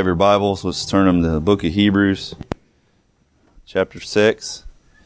have your Bibles, let's turn them to the book of Hebrews, chapter 6.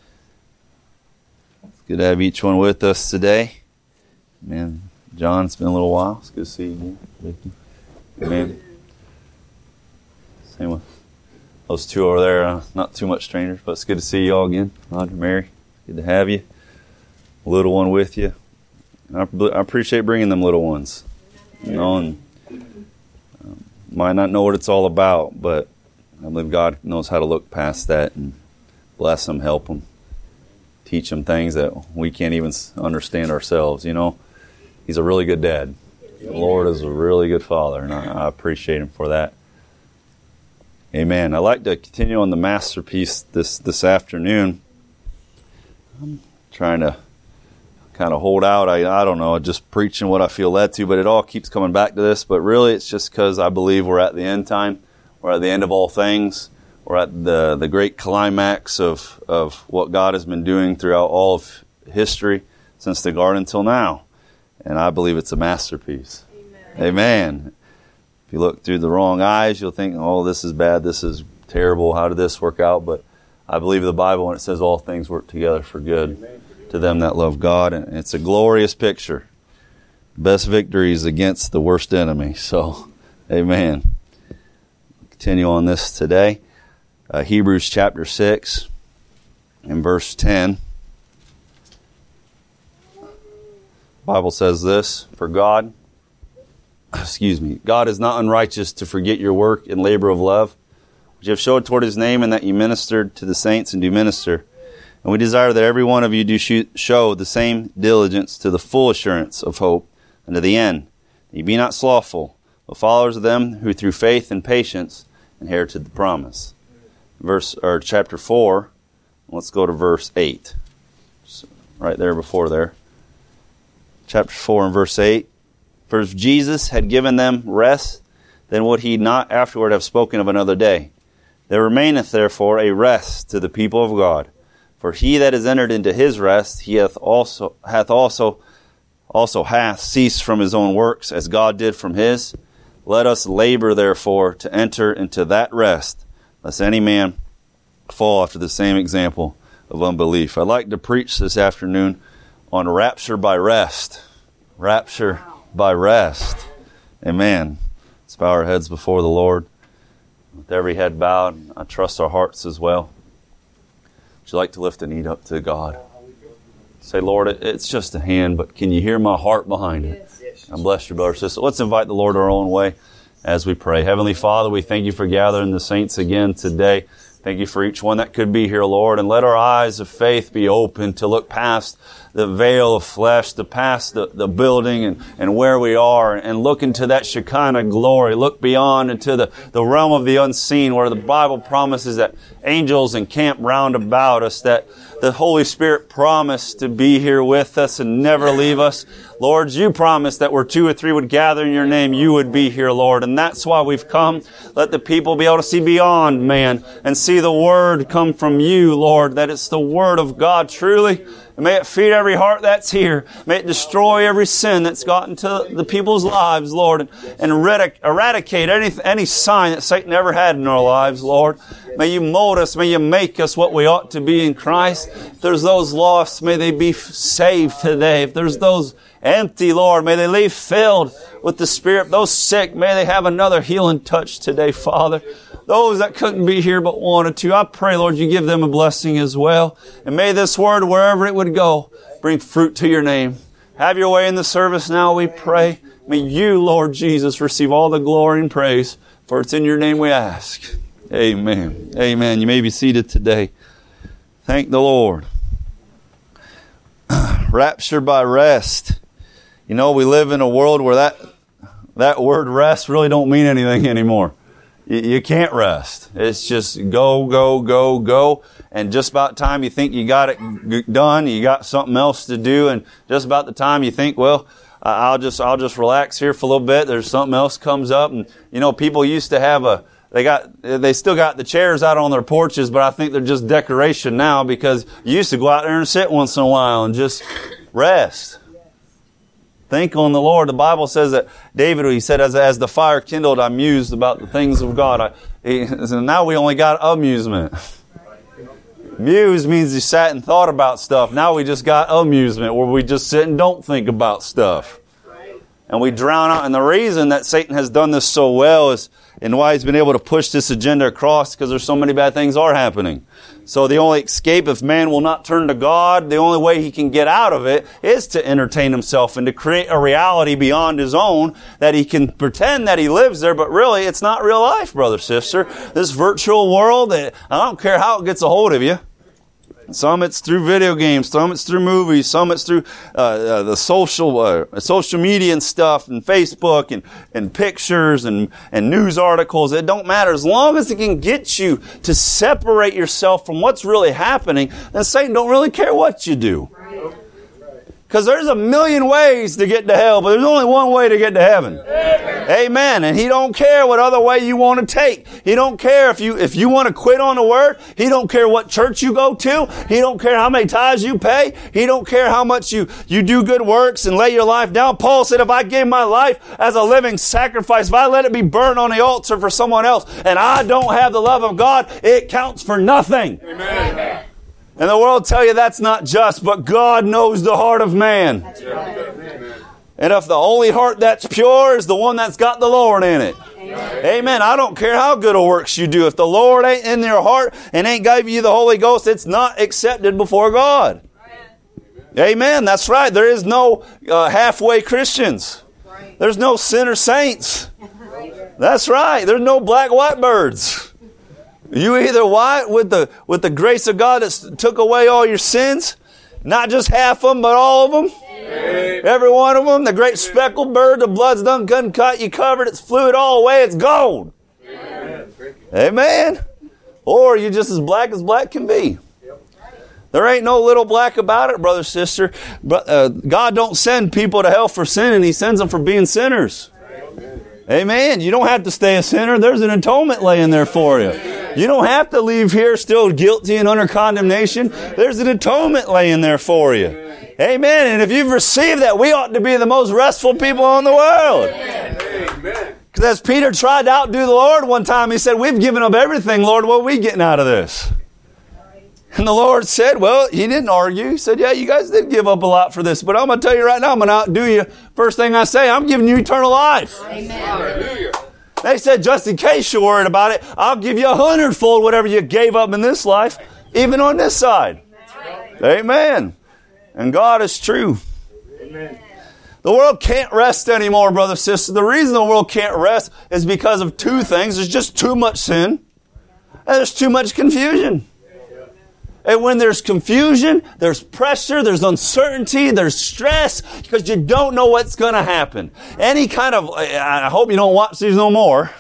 It's good to have each one with us today. Amen. John, it's been a little while. It's good to see you again. Victor. Amen. Same with those two over there. Not too much strangers, but it's good to see you all again. Roger, Mary, good to have you. Little one with you. I appreciate bringing them little ones. You know, and might not know what it's all about, but I believe God knows how to look past that and bless them, help them, teach them things that we can't even understand ourselves. You know, He's a really good dad. The Lord is a really good Father, and I appreciate Him for that. Amen. I'd like to continue on the masterpiece this afternoon. I'm trying to kind of hold out. I don't know, just preaching what I feel led to, but it all keeps coming back to this. But really, it's just because I believe we're at the end time. We're at the end of all things. We're at the great climax of what God has been doing throughout all of history since the garden till now. And I believe it's a masterpiece. Amen. Amen. If you look through the wrong eyes, you'll think, oh, this is bad, this is terrible, how did this work out? But I believe the Bible, when it says all things work together for good, amen, to them that love God. And it's a glorious picture. Best victories against the worst enemy. So, amen. Continue on this today. Hebrews chapter 6 and verse 10. The Bible says this, for God is not unrighteous to forget your work and labor of love, which you have showed toward His name, and that you ministered to the saints and do minister. And we desire that every one of you do show the same diligence to the full assurance of hope unto the end. That ye be not slothful, but followers of them who through faith and patience inherited the promise. Chapter 4, let's go to verse 8. Right there before there. Chapter 4 and verse 8. For if Jesus had given them rest, then would He not afterward have spoken of another day? There remaineth therefore a rest to the people of God. For he that is entered into his rest, he hath ceased from his own works, as God did from his. Let us labor therefore to enter into that rest, lest any man fall after the same example of unbelief. I'd like to preach this afternoon on rapture by rest. Rapture by rest. Amen. Let's bow our heads before the Lord. With every head bowed, I trust our hearts as well. Would you like to lift a need up to God? Say, Lord, it's just a hand, but can you hear my heart behind it? And bless your brother, sister. Let's invite the Lord our own way as we pray. Heavenly Father, we thank you for gathering the saints again today. Thank you for each one that could be here, Lord. And let our eyes of faith be open to look past the veil of flesh, to past the building and where we are, and look into that Shekinah glory. Look beyond into the realm of the unseen, where the Bible promises that angels encamp round about us, that the Holy Spirit promised to be here with us and never leave us. Lord, you promised that where 2 or 3 would gather in your name, you would be here, Lord. And that's why we've come. Let the people be able to see beyond man and see the Word come from you, Lord, that it's the Word of God truly. And may it feed every heart that's here. May it destroy every sin that's gotten to the people's lives, Lord, and eradicate any sign that Satan ever had in our lives, Lord. May you mold us. May you make us what we ought to be in Christ. If there's those lost, may they be saved today. If there's those empty, Lord, may they leave filled with the Spirit. Those sick, may they have another healing touch today, Father. Those that couldn't be here but wanted to, I pray, Lord, you give them a blessing as well. And may this word, wherever it would go, bring fruit to your name. Have your way in the service now, we pray. May you, Lord Jesus, receive all the glory and praise, for it's in your name we ask. Amen. Amen. You may be seated today. Thank the Lord. Rapture by rest. You know, we live in a world where that word rest really don't mean anything anymore. You can't rest. It's just go, go, go, go. And just about the time you think you got it done, you got something else to do. And just about the time you think, well, I'll just relax here for a little bit. There's something else comes up. And, you know, people used to have they still got the chairs out on their porches, but I think they're just decoration now, because you used to go out there and sit once in a while and just rest. Think on the Lord. The Bible says that David, he said, as the fire kindled, I mused about the things of God. Now we only got amusement. Muse means you sat and thought about stuff. Now we just got amusement where we just sit and don't think about stuff. And we drown out. And the reason that Satan has done this so well is, and why he's been able to push this agenda across, because there's so many bad things are happening. So the only escape, if man will not turn to God, the only way he can get out of it is to entertain himself and to create a reality beyond his own that he can pretend that he lives there, but really it's not real life, brother, sister. This virtual world, I don't care how it gets a hold of you. Some it's through video games, some it's through movies, some it's through the social media and stuff, and Facebook and pictures and news articles. It don't matter. As long as it can get you to separate yourself from what's really happening, then Satan don't really care what you do. Because there's a million ways to get to hell, but there's only one way to get to heaven. Amen. And he don't care what other way you want to take. He don't care if you want to quit on the word. He don't care what church you go to. He don't care how many tithes you pay. He don't care how much you do good works and lay your life down. Paul said, if I gave my life as a living sacrifice, if I let it be burned on the altar for someone else, and I don't have the love of God, it counts for nothing. Amen. And the world tell you that's not just, but God knows the heart of man. That's right. And if the only heart that's pure is the one that's got the Lord in it. Amen. I don't care how good of works you do. If the Lord ain't in your heart and ain't gave you the Holy Ghost, it's not accepted before God. Amen. That's right. There is no halfway Christians. There's no sinner saints. That's right. There's no black white birds. You either white with the grace of God that took away all your sins, not just half of them, but all of them. Amen. Every one of them, the great speckled bird, the blood's done cut you covered, it's fluid all away, it's gold. Amen. Amen. Or you're just as black can be. There ain't no little black about it, brother, sister. But God don't send people to hell for sinning. He sends them for being sinners. Amen. You don't have to stay a sinner. There's an atonement laying there for you. You don't have to leave here still guilty and under condemnation. There's an atonement laying there for you. Amen. And if you've received that, we ought to be the most restful people in the world. Amen. Because as Peter tried to outdo the Lord one time, he said, we've given up everything, Lord. What are we getting out of this? And the Lord said, well, he didn't argue. He said, yeah, you guys did give up a lot for this. But I'm going to tell you right now, I'm going to outdo you. First thing I say, I'm giving you eternal life. Amen. They said, just in case you're worried about it, I'll give you 100-fold whatever you gave up in this life, even on this side. Amen. And God is true. Amen. The world can't rest anymore, brother, sister. The reason the world can't rest is because of two things. There's just too much sin, and there's too much confusion. And when there's confusion, there's pressure, there's uncertainty, there's stress, because you don't know what's going to happen. Any kind of, I hope you don't watch these no more.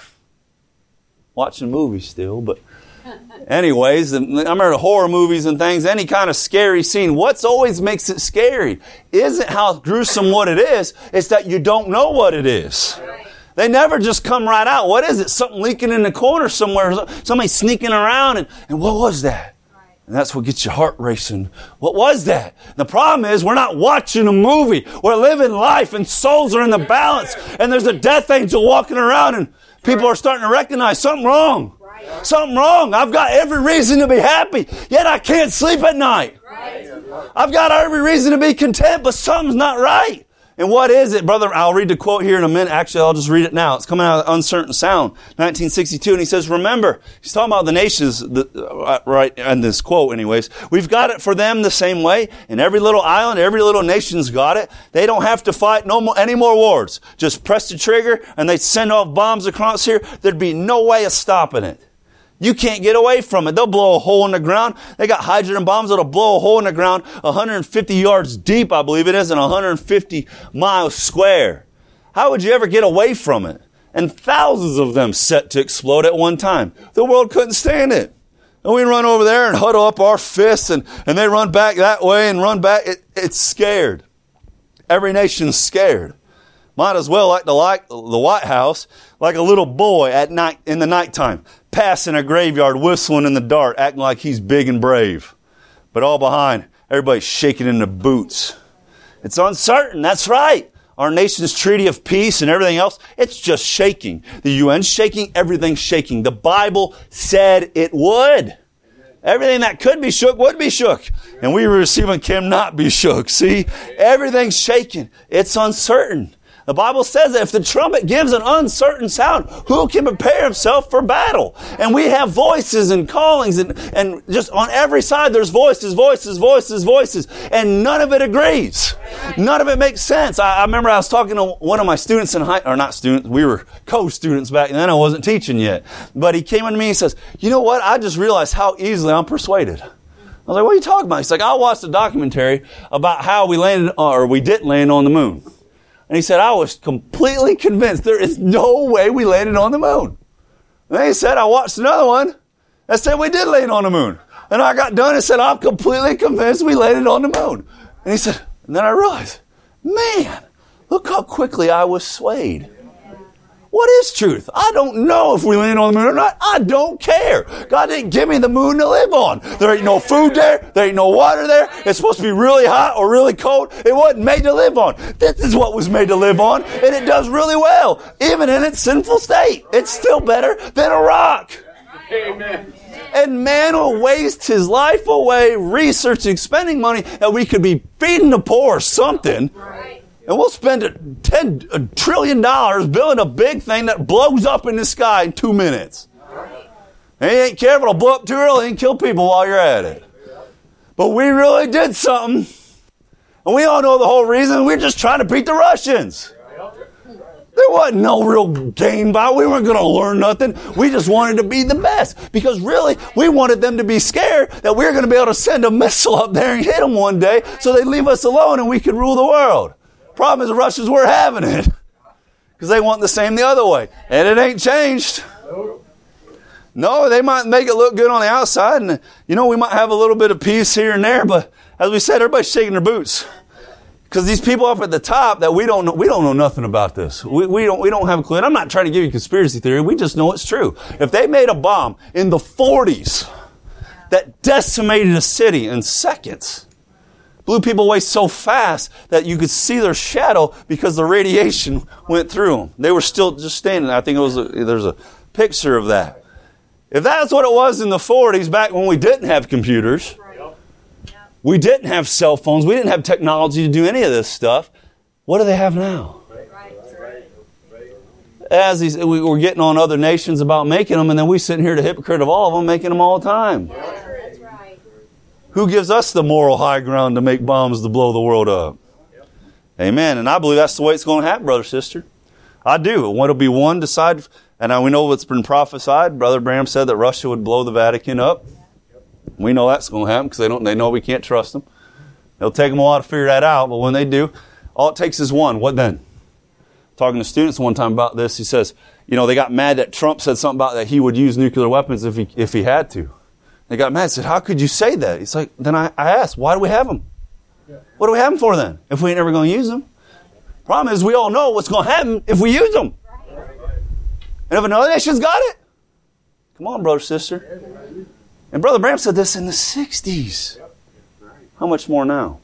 Watching movies still, but anyways, I remember horror movies and things, any kind of scary scene. What's always makes it scary isn't how gruesome what it is, it's that you don't know what it is. They never just come right out. What is it? Something leaking in the corner somewhere, somebody sneaking around, and what was that? And that's what gets your heart racing. What was that? The problem is we're not watching a movie. We're living life and souls are in the balance. And there's a death angel walking around and people are starting to recognize something wrong. Something wrong. I've got every reason to be happy, yet I can't sleep at night. I've got every reason to be content, but something's not right. And what is it, brother? I'll read the quote here in a minute. Actually, I'll just read it now. It's coming out of Uncertain Sound, 1962. And he says, remember, he's talking about the nations, right, in this quote anyways. We've got it for them the same way. And every little island, every little nation's got it. They don't have to fight any more wars. Just press the trigger and they send off bombs across here. There'd be no way of stopping it. You can't get away from it. They'll blow a hole in the ground. They got hydrogen bombs that'll blow a hole in the ground 150 yards deep, I believe it is, and 150 miles square. How would you ever get away from it? And thousands of them set to explode at one time. The world couldn't stand it. And we run over there and huddle up our fists, and they run back that way and run back. It's scared. Every nation's scared. Might as well like the White House, like a little boy at night in the nighttime, passing a graveyard, whistling in the dark, acting like he's big and brave. But all behind, everybody's shaking in their boots. It's uncertain. That's right. our nation's treaty of peace and everything else, it's just shaking. The UN's shaking, everything's shaking. The Bible said it would. Everything that could be shook would be shook. And we receiving cannot be shook. See? Everything's shaking. It's uncertain. The Bible says that if the trumpet gives an uncertain sound, who can prepare himself for battle? And we have voices and callings and just on every side there's voices, and none of it agrees. None of it makes sense. I remember I was talking to one of my students we were co-students back then. I wasn't teaching yet. But he came to me and says, you know what? I just realized how easily I'm persuaded. I was like, what are you talking about? He's like, I watched a documentary about how we didn't land on the moon. And he said, I was completely convinced there is no way we landed on the moon. And then he said, I watched another one that said we did land on the moon. And I got done and said, I'm completely convinced we landed on the moon. And he said, and then I realized, man, look how quickly I was swayed. What is truth? I don't know if we landed on the moon or not. I don't care. God didn't give me the moon to live on. There ain't no food there. There ain't no water there. It's supposed to be really hot or really cold. It wasn't made to live on. This is what was made to live on, and it does really well. Even in its sinful state, it's still better than a rock. Amen. And man will waste his life away researching, spending money that we could be feeding the poor or something. And we'll spend $10 trillion building a big thing that blows up in the sky in 2 minutes. And you ain't careful, it'll blow up too early and kill people while you're at it. But we really did something. And we all know the whole reason. We're just trying to beat the Russians. There wasn't no real game by it. We weren't going to learn nothing. We just wanted to be the best. Because really, we wanted them to be scared that we were going to be able to send a missile up there and hit them one day so they'd leave us alone and we could rule the world. Problem is the Russians were having it because they want the same the other way. And it ain't changed. No, they might make it look good on the outside. And, we might have a little bit of peace here and there. But as we said, everybody's shaking their boots. Because these people up at the top that we don't know nothing about this. We don't have a clue. And I'm not trying to give you conspiracy theory. We just know it's true. If they made a bomb in the 40s that decimated a city in seconds, blew people away so fast that you could see their shadow because the radiation went through them. They were still just standing. I think there's a picture of that. If that's what it was in the 40s, back when we didn't have computers, we didn't have cell phones, we didn't have technology to do any of this stuff, what do they have now? As we're getting on other nations about making them, and then we sitting here the hypocrite of all of them making them all the time. Who gives us the moral high ground to make bombs to blow the world up? Yep. Amen. And I believe that's the way it's going to happen, brother, sister. I do. It'll be one decide, and we know what's been prophesied. Brother Branham said that Russia would blow the Vatican up. Yep. We know that's going to happen because they know we can't trust them. It'll take them a while to figure that out, but when they do, all it takes is one. What then? Talking to students one time about this, he says, they got mad that Trump said something about that he would use nuclear weapons if he had to. They got mad and said, how could you say that? He's like, then I asked, why do we have them? What do we have them for then, if we ain't never going to use them? Problem is, we all know what's going to happen if we use them. And if another nation's got it, come on, brother, sister. And Brother Branham said this in the 60s. How much more now?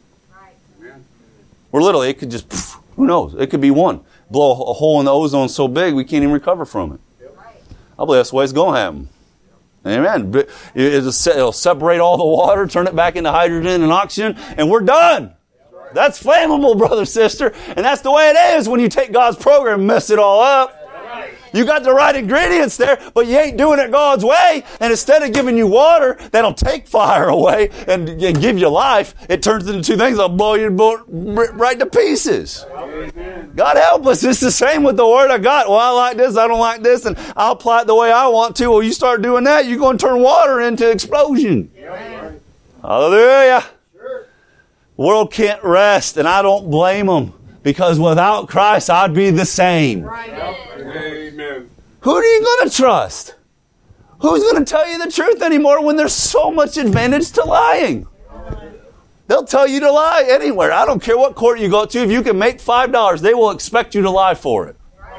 We're literally, it could just, who knows? It could be one. Blow a hole in the ozone so big we can't even recover from it. I believe that's the way it's going to happen. Amen. It'll separate all the water, turn it back into hydrogen and oxygen, and we're done. That's flammable, brother, sister. And that's the way it is when you take God's program and mess it all up. You got the right ingredients there, but you ain't doing it God's way. And instead of giving you water that'll take fire away and give you life, it turns into two things that'll blow you right to pieces. Amen. God help us. It's the same with the Word of God. Well, I like this, I don't like this, and I'll apply it the way I want to. Well, you start doing that, you're going to turn water into explosion. Amen. Hallelujah. Sure. The world can't rest, and I don't blame them. Because without Christ, I'd be the same. Right. Amen. Who are you going to trust? Who's going to tell you the truth anymore when there's so much advantage to lying? They'll tell you to lie anywhere. I don't care what court you go to. If you can make $5, they will expect you to lie for it.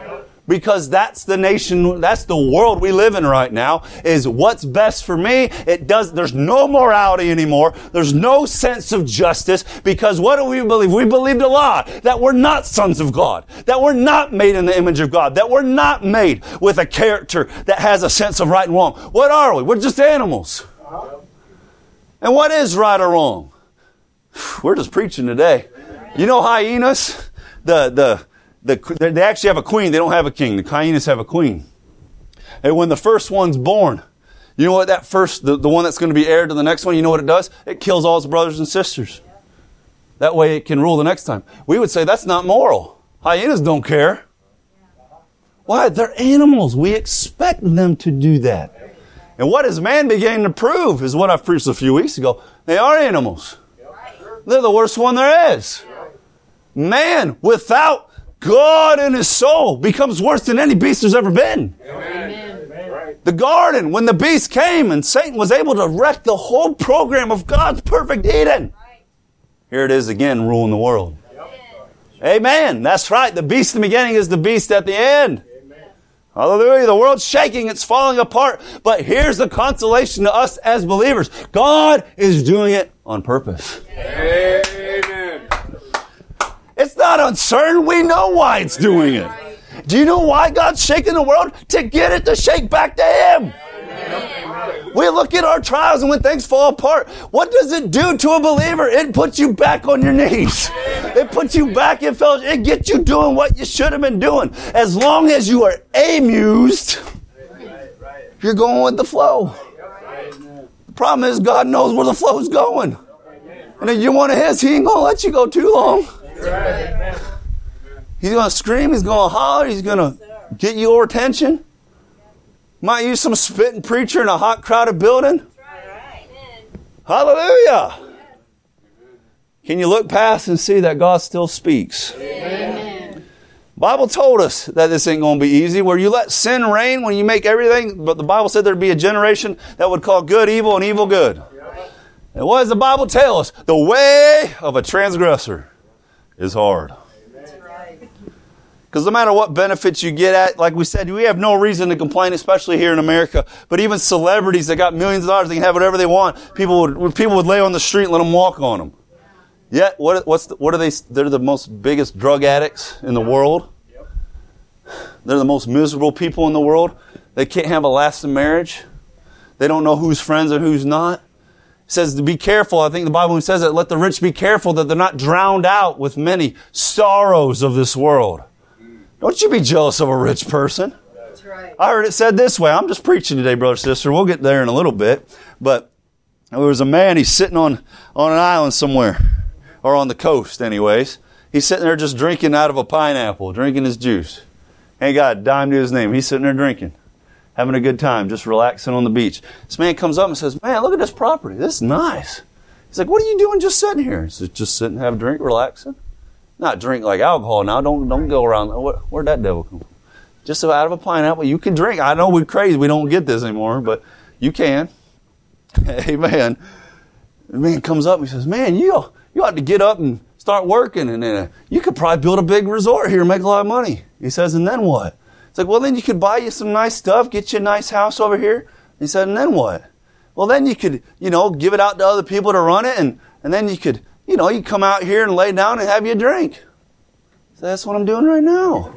Because that's the nation, that's the world we live in right now, is what's best for me. There's no morality anymore. There's no sense of justice, because what do we believe? We believed a lie, that we're not sons of God, that we're not made in the image of God, that we're not made with a character that has a sense of right and wrong. What are we? We're just animals. And what is right or wrong? We're just preaching today. You know hyenas? They actually have a queen. They don't have a king. The hyenas have a queen. And when the first one's born, you know what that first, the one that's going to be heir to the next one, you know what it does? It kills all its brothers and sisters. That way it can rule the next time. We would say that's not moral. Hyenas don't care. Why? They're animals. We expect them to do that. And what is man beginning to prove is what I preached a few weeks ago. They are animals. They're the worst one there is. Man, without God in his soul, becomes worse than any beast there's ever been. Amen. The garden, when the beast came and Satan was able to wreck the whole program of God's perfect Eden. Here it is again, ruling the world. Amen. That's right. The beast in the beginning is the beast at the end. Amen. Hallelujah. The world's shaking. It's falling apart. But here's the consolation to us as believers. God is doing it on purpose. Amen. It's not uncertain. We know why it's doing it. Do you know why God's shaking the world? To get it to shake back to Him. We look at our trials and when things fall apart, what does it do to a believer? It puts you back on your knees. It puts you back in fellowship. It gets you doing what you should have been doing. As long as you are amused, you're going with the flow. The problem is God knows where the flow's going. And if you want His, He ain't going to let you go too long. He's going to scream, He's going to holler, He's going to get your attention. Might use some spitting preacher in a hot crowded building. Hallelujah. Can you look past and see that God still speaks? Amen. Bible told us that this ain't going to be easy. Where you let sin reign, when you make everything, but the Bible said there'd be a generation that would call good evil and evil good. And what does the Bible tell us? The way of a transgressor is hard. Because no matter what benefits you get at, like we said, we have no reason to complain, especially here in America. But even celebrities that got millions of dollars, they can have whatever they want. People would lay on the street and let them walk on them. Yet, what are they? They're the most biggest drug addicts in the world. They're the most miserable people in the world. They can't have a lasting marriage. They don't know who's friends and who's not. It says to be careful. I think the Bible says that let the rich be careful that they're not drowned out with many sorrows of this world. Don't you be jealous of a rich person. That's right. I heard it said this way. I'm just preaching today, brother, sister. We'll get there in a little bit. But there was a man, he's sitting on an island somewhere, or on the coast anyways. He's sitting there just drinking out of a pineapple, drinking his juice. Ain't got a dime to his name. He's sitting there drinking, having a good time, just relaxing on the beach. This man comes up and says, man, look at this property. This is nice. He's like, what are you doing just sitting here? He says, just sitting, have a drink, relaxing. Not drink like alcohol now. Don't go around. Where'd that devil come from? Just out of a pineapple. You can drink. I know we're crazy. We don't get this anymore, but you can. Amen. The man comes up and he says, man, you ought to get up and start working. And then you could probably build a big resort here and make a lot of money. He says, and then what? It's like, well, then you could buy you some nice stuff, get you a nice house over here. He said, and then what? Well, then you could, give it out to other people to run it. And then you could, you come out here and lay down and have you a drink. So that's what I'm doing right now.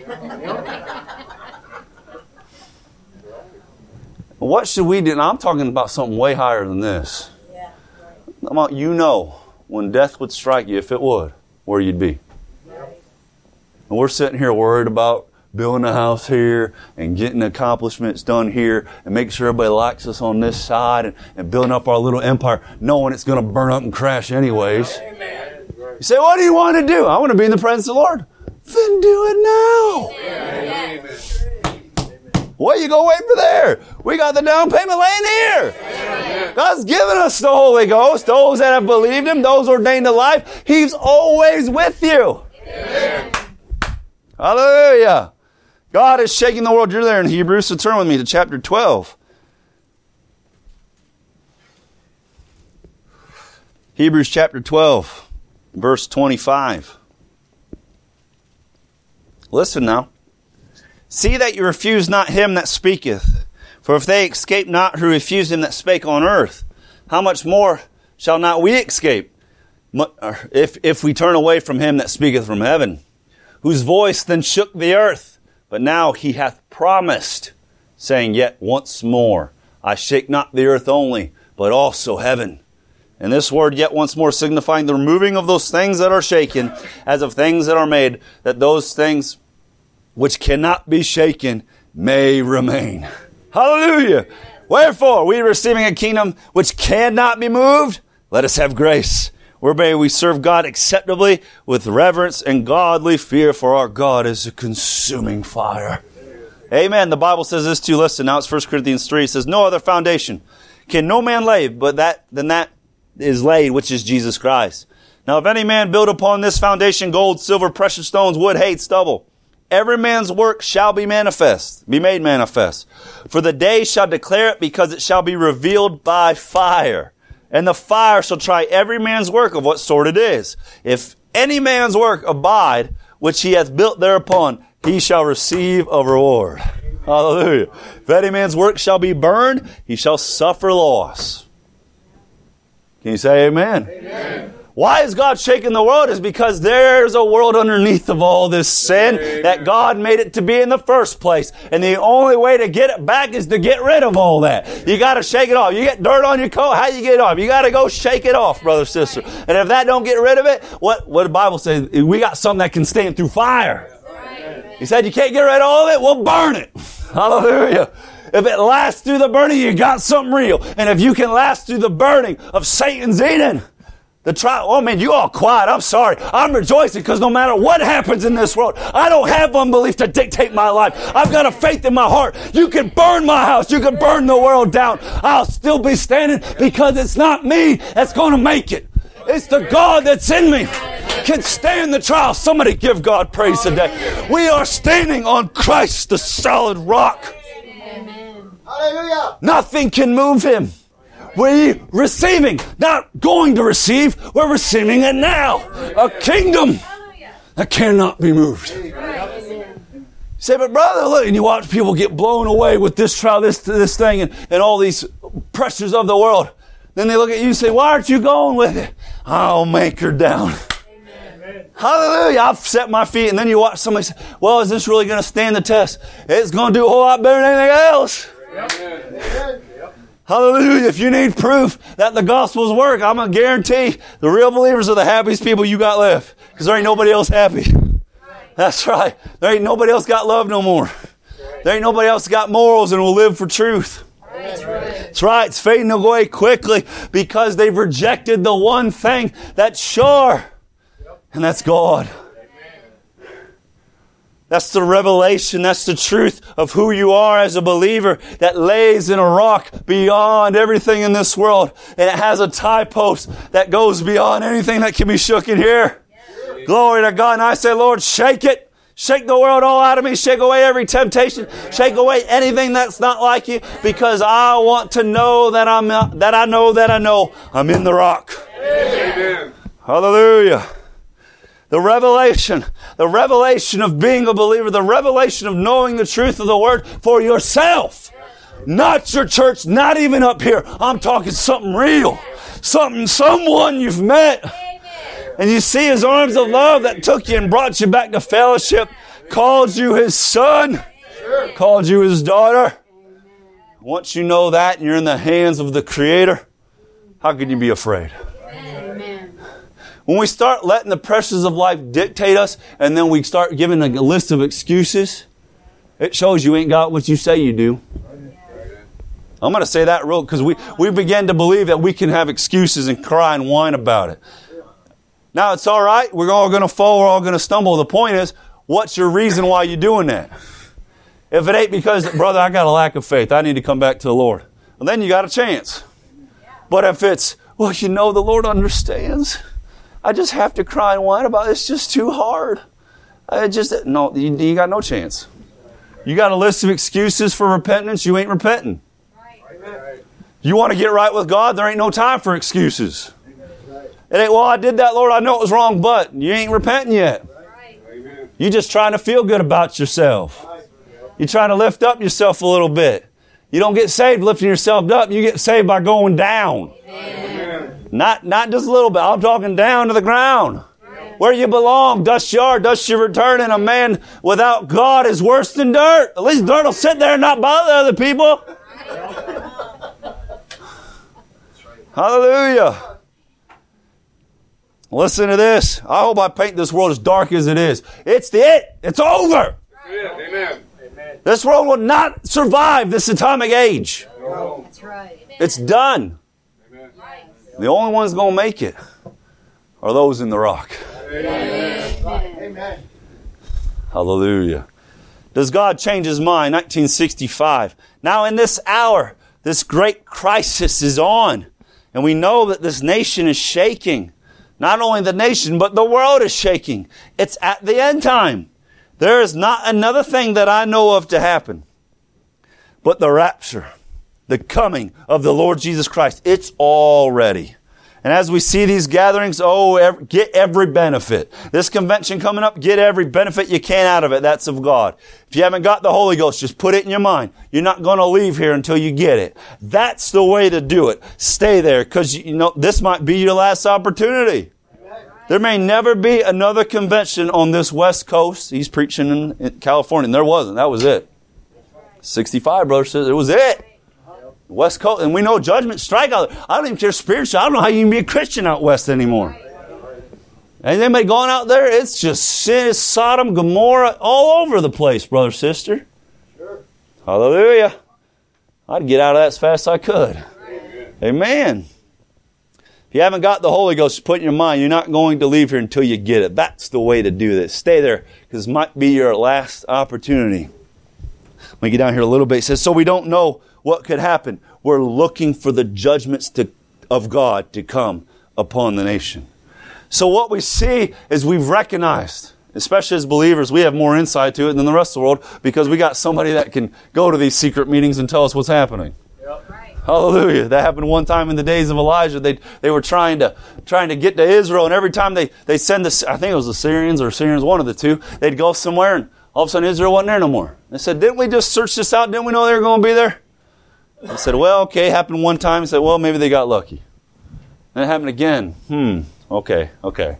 What should we do? Now, I'm talking about something way higher than this. Yeah, right. When death would strike you, if it would, where you'd be. Right. And we're sitting here worried about building a house here and getting accomplishments done here and making sure everybody likes us on this side and building up our little empire, knowing it's going to burn up and crash anyways. Amen. You say, what do you want to do? I want to be in the presence of the Lord. Then do it now. Amen. What are you going to wait for there? We got the down payment laying here. Amen. God's given us the Holy Ghost. Those that have believed Him, those ordained to life, He's always with you. Amen. Hallelujah. God is shaking the world. You're there in Hebrews, so turn with me to chapter 12. Hebrews chapter 12, verse 25. Listen now. See that you refuse not him that speaketh. For if they escape not who refuse him that spake on earth, how much more shall not we escape, if we turn away from him that speaketh from heaven, whose voice then shook the earth? But now he hath promised, saying, Yet once more I shake not the earth only, but also heaven. And this word, yet once more, signifying the removing of those things that are shaken, as of things that are made, that those things which cannot be shaken may remain. Hallelujah! Wherefore, we receiving a kingdom which cannot be moved, let us have grace, whereby we serve God acceptably with reverence and godly fear, for our God is a consuming fire. Amen. The Bible says this too. Listen, now it's 1 Corinthians 3. It says, No other foundation can no man lay, but that is laid, which is Jesus Christ. Now if any man build upon this foundation gold, silver, precious stones, wood, hay, stubble, every man's work shall be made manifest. For the day shall declare it, because it shall be revealed by fire. And the fire shall try every man's work of what sort it is. If any man's work abide, which he hath built thereupon, he shall receive a reward. Hallelujah. If any man's work shall be burned, he shall suffer loss. Can you say amen? Amen. Why is God shaking the world? Is because there's a world underneath of all this sin that God made it to be in the first place. And the only way to get it back is to get rid of all that. You got to shake it off. You get dirt on your coat, how you get it off? You got to go shake it off, brother, sister. And if that don't get rid of it, what the Bible says, we got something that can stand through fire. He said you can't get rid of all of it, we'll burn it. Hallelujah. If it lasts through the burning, you got something real. And if you can last through the burning of Satan's Eden, the trial, oh man, you all quiet. I'm sorry. I'm rejoicing because no matter what happens in this world, I don't have unbelief to dictate my life. I've got a faith in my heart. You can burn my house. You can burn the world down. I'll still be standing because it's not me that's going to make it. It's the God that's in me can stand the trial. Somebody give God praise today. We are standing on Christ, the solid rock. Amen. Hallelujah. Nothing can move him. We receiving, not going to receive, we're receiving it now. A kingdom that cannot be moved. You say, but brother, look, and you watch people get blown away with this trial, this thing, and all these pressures of the world. Then they look at you and say, why aren't you going with it? I'll make her down. Amen. Hallelujah. I've set my feet. And then you watch somebody say, well, is this really going to stand the test? It's going to do a whole lot better than anything else. Amen. Hallelujah. If you need proof that the gospel's work, I'm going to guarantee the real believers are the happiest people you got left. Because there ain't nobody else happy. That's right. There ain't nobody else got love no more. There ain't nobody else got morals and will live for truth. That's right. It's fading away quickly because they've rejected the one thing that's sure. And that's God. That's the revelation. That's the truth of who you are as a believer that lays in a rock beyond everything in this world. And it has a tie post that goes beyond anything that can be shook in here. Yeah. Glory to God. And I say, Lord, shake it. Shake the world all out of me. Shake away every temptation. Shake away anything that's not like you, because I want to know that I know I'm in the rock. Amen. Hallelujah. The revelation of being a believer, the revelation of knowing the truth of the word for yourself. Not your church, not even up here. I'm talking something real. Someone you've met. And you see his arms of love that took you and brought you back to fellowship, called you his son, called you his daughter. Once you know that and you're in the hands of the Creator, how can you be afraid? Amen. When we start letting the pressures of life dictate us and then we start giving a list of excuses, it shows you ain't got what you say you do. I'm going to say that real because we begin to believe that we can have excuses and cry and whine about it. Now, it's all right. We're all going to fall. We're all going to stumble. The point is, what's your reason why you're doing that? If it ain't because, brother, I got a lack of faith, I need to come back to the Lord. Well, then you got a chance. But if it's, well, the Lord understands. I just have to cry and whine about it. It's just too hard. No, you got no chance. You got a list of excuses for repentance. You ain't repenting. Right. You want to get right with God? There ain't no time for excuses. It ain't, well, I did that, Lord. I know it was wrong, but you ain't repenting yet. You're just trying to feel good about yourself. You're trying to lift up yourself a little bit. You don't get saved lifting yourself up. You get saved by going down. Amen. Not just a little bit. I'm talking down to the ground. Where you belong. Dust you are, dust you return. And a man without God is worse than dirt. At least dirt will sit there and not bother other people. Hallelujah. Listen to this. I hope I paint this world as dark as it is. It's it. It's over. Amen. This world will not survive this atomic age. That's right. It's done. Amen. The only ones going to make it are those in the rock. Amen. Hallelujah. Does God change His mind? 1965. Now in this hour, this great crisis is on. And we know that this nation is shaking. Not only the nation, but the world is shaking. It's at the end time. There is not another thing that I know of to happen but the rapture, the coming of the Lord Jesus Christ. It's all ready. And as we see these gatherings, get every benefit. This convention coming up, get every benefit you can out of it. That's of God. If you haven't got the Holy Ghost, just put it in your mind. You're not going to leave here until you get it. That's the way to do it. Stay there, because this might be your last opportunity. There may never be another convention on this West Coast. He's preaching in California, and there wasn't. That was it. 65, brother, says it was it. West Coast, and we know judgment strike out there. I don't even care spiritually. I don't know how you can be a Christian out west anymore. Has anybody gone out there? It's just sin, Sodom, Gomorrah, all over the place, brother, sister. Sure. Hallelujah. I'd get out of that as fast as I could. Amen. If you haven't got the Holy Ghost, just put in your mind, you're not going to leave here until you get it. That's the way to do this. Stay there, because it might be your last opportunity. Let me get down here a little bit. It says, so we don't know what could happen. We're looking for the judgments of God to come upon the nation. So what we see is we've recognized, especially as believers, we have more insight to it than the rest of the world, because we got somebody that can go to these secret meetings and tell us what's happening. Yep. Right. Hallelujah. That happened one time in the days of Elijah. They were trying to get to Israel, and every time they send this, I think it was the Syrians, one of the two, they'd go somewhere, and all of a sudden Israel wasn't there no more. They said, didn't we just search this out? Didn't we know they were going to be there? I said, well, okay, happened one time. He said, well, maybe they got lucky. And it happened again. Okay. Okay,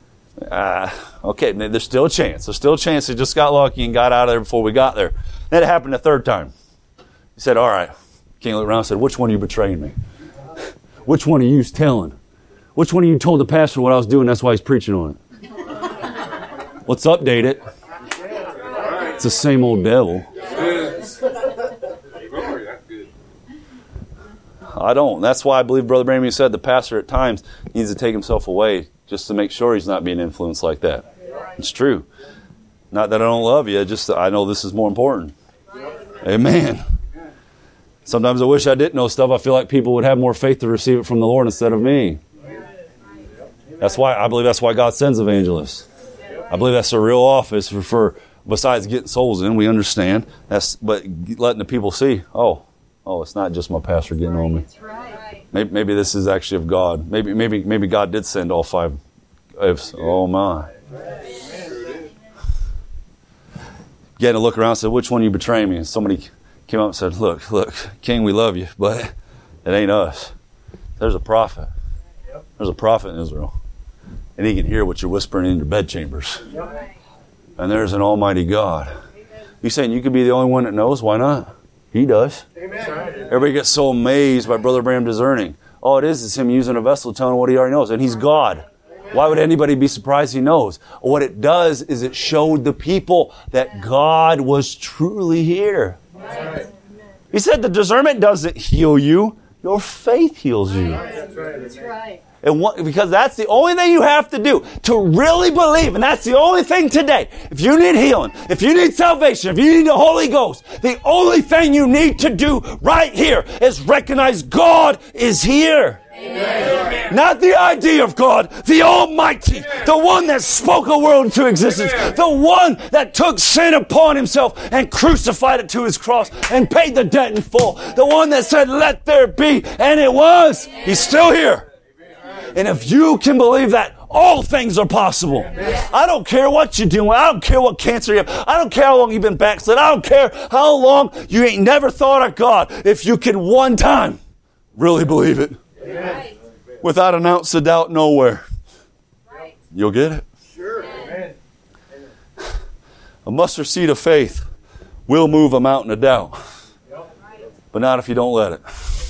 there's still a chance. There's still a chance they just got lucky and got out of there before we got there. Then it happened a third time. He said, all right. King looked around and said, which one are you betraying me? Which one are you telling? Which one of you told the pastor what I was doing? That's why he's preaching on it. Let's update it. It's the same old devil. I don't. That's why I believe Brother Branham said the pastor at times needs to take himself away just to make sure he's not being influenced like that. It's true. Not that I don't love you, just that I know this is more important. Amen. Sometimes I wish I didn't know stuff. I feel like people would have more faith to receive it from the Lord instead of me. That's why I believe that's why God sends evangelists. I believe that's a real office for besides getting souls in. We understand but letting the people see. Oh, it's not just my pastor getting on me. That's right. Maybe this is actually of God. Maybe God did send all five. Oh my! Getting to look around and said, "Which one are you betraying me?" And somebody came up and said, "Look, King, we love you, but it ain't us. There's a prophet. There's a prophet in Israel, and he can hear what you're whispering in your bedchambers. And there's an Almighty God. You saying you could be the only one that knows? Why not? He does." Amen. Everybody gets so amazed by Brother Branham discerning. All it is him using a vessel telling what he already knows. And he's God. Why would anybody be surprised he knows? What it does is it showed the people that God was truly here. He said the discernment doesn't heal you. Your faith heals you. That's right. And because that's the only thing you have to do to really believe. And that's the only thing today. If you need healing, if you need salvation, if you need the Holy Ghost, the only thing you need to do right here is recognize God is here. Amen. Not the idea of God, the Almighty, the one that spoke a world into existence, the one that took sin upon himself and crucified it to his cross and paid the debt in full, the one that said, let there be, and it was. He's still here. And if you can believe that, all things are possible. I don't care what you're doing. I don't care what cancer you have. I don't care how long you've been backslid. I don't care how long you ain't never thought of God. If you can one time really believe it, without an ounce of doubt nowhere, you'll get it. Sure. Amen. A mustard seed of faith will move a mountain of doubt. But not if you don't let it.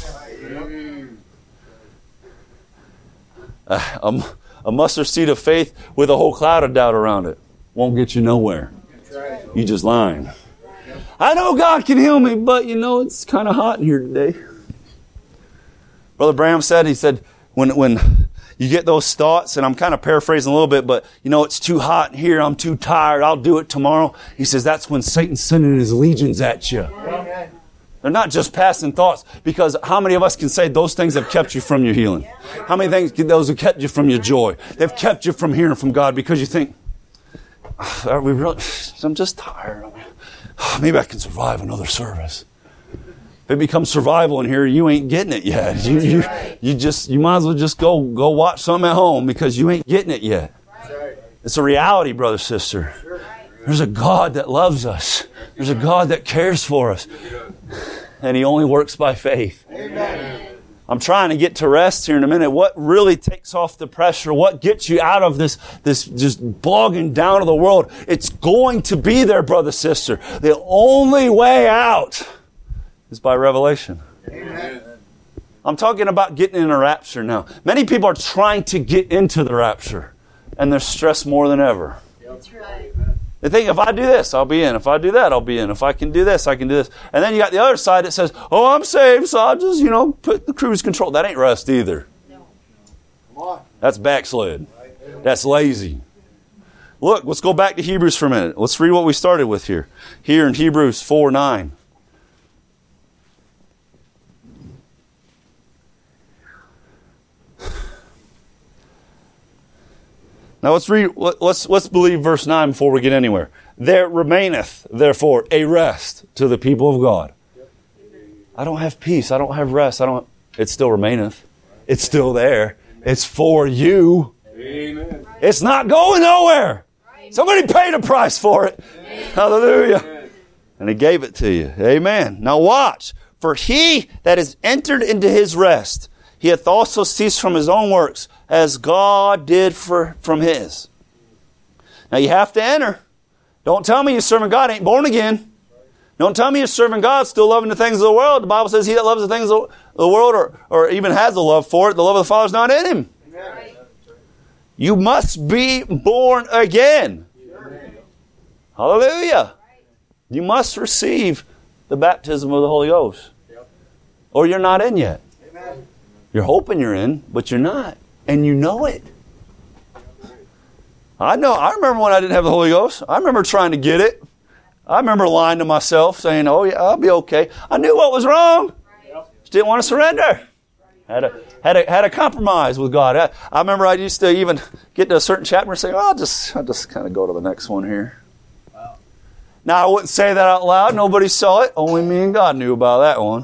A mustard seed of faith with a whole cloud of doubt around it won't get you nowhere. You just lying. I know God can heal me, but it's kind of hot in here today. Brother Branham said, he said, when you get those thoughts, and I'm kind of paraphrasing a little bit, but it's too hot in here, I'm too tired, I'll do it tomorrow. He says that's when Satan's sending his legions at you. They're not just passing thoughts, because how many of us can say those things have kept you from your healing? How many things those have kept you from your joy? They've kept you from hearing from God because you think, are we really? I'm just tired. Maybe I can survive another service. If it becomes survival in here, you ain't getting it yet. You might as well just go watch something at home because you ain't getting it yet. It's a reality, brother, sister. There's a God that loves us. There's a God that cares for us. And He only works by faith. Amen. I'm trying to get to rest here in a minute. What really takes off the pressure? What gets you out of this just bogging down of the world? It's going to be there, brother, sister. The only way out is by revelation. Amen. I'm talking about getting in a rapture now. Many people are trying to get into the rapture, and they're stressed more than ever. That's right. They think, if I do this, I'll be in. If I do that, I'll be in. If I can do this, I can do this. And then you got the other side that says, oh, I'm saved, so I'll just, put the cruise control. That ain't rest either. No. Come on. That's backslid. That's lazy. Look, let's go back to Hebrews for a minute. Let's read what we started with here. Here in Hebrews 4:9. Now let's believe verse 9 before we get anywhere. There remaineth, therefore, a rest to the people of God. I don't have peace. I don't have rest. It still remaineth. It's still there. It's for you. Amen. It's not going nowhere. Somebody paid a price for it. Hallelujah. And He gave it to you. Amen. Now watch. For he that is entered into his rest, he hath also ceased from his own works, as God did from his. Now you have to enter. Don't tell me you're serving God ain't born again. Don't tell me you're serving God still loving the things of the world. The Bible says he that loves the things of the world or even has a love for it, the love of the Father is not in him. Amen. You must be born again. Amen. Hallelujah. You must receive the baptism of the Holy Ghost. Or you're not in yet. Amen. You're hoping you're in, but you're not. And you know it. I remember when I didn't have the Holy Ghost. I remember trying to get it. I remember lying to myself, saying, oh yeah, I'll be okay. I knew what was wrong. Just didn't want to surrender. Had a compromise with God. I remember I used to even get to a certain chapter and say, I'll just kind of go to the next one here. Wow. Now, I wouldn't say that out loud. Nobody saw it. Only me and God knew about that one.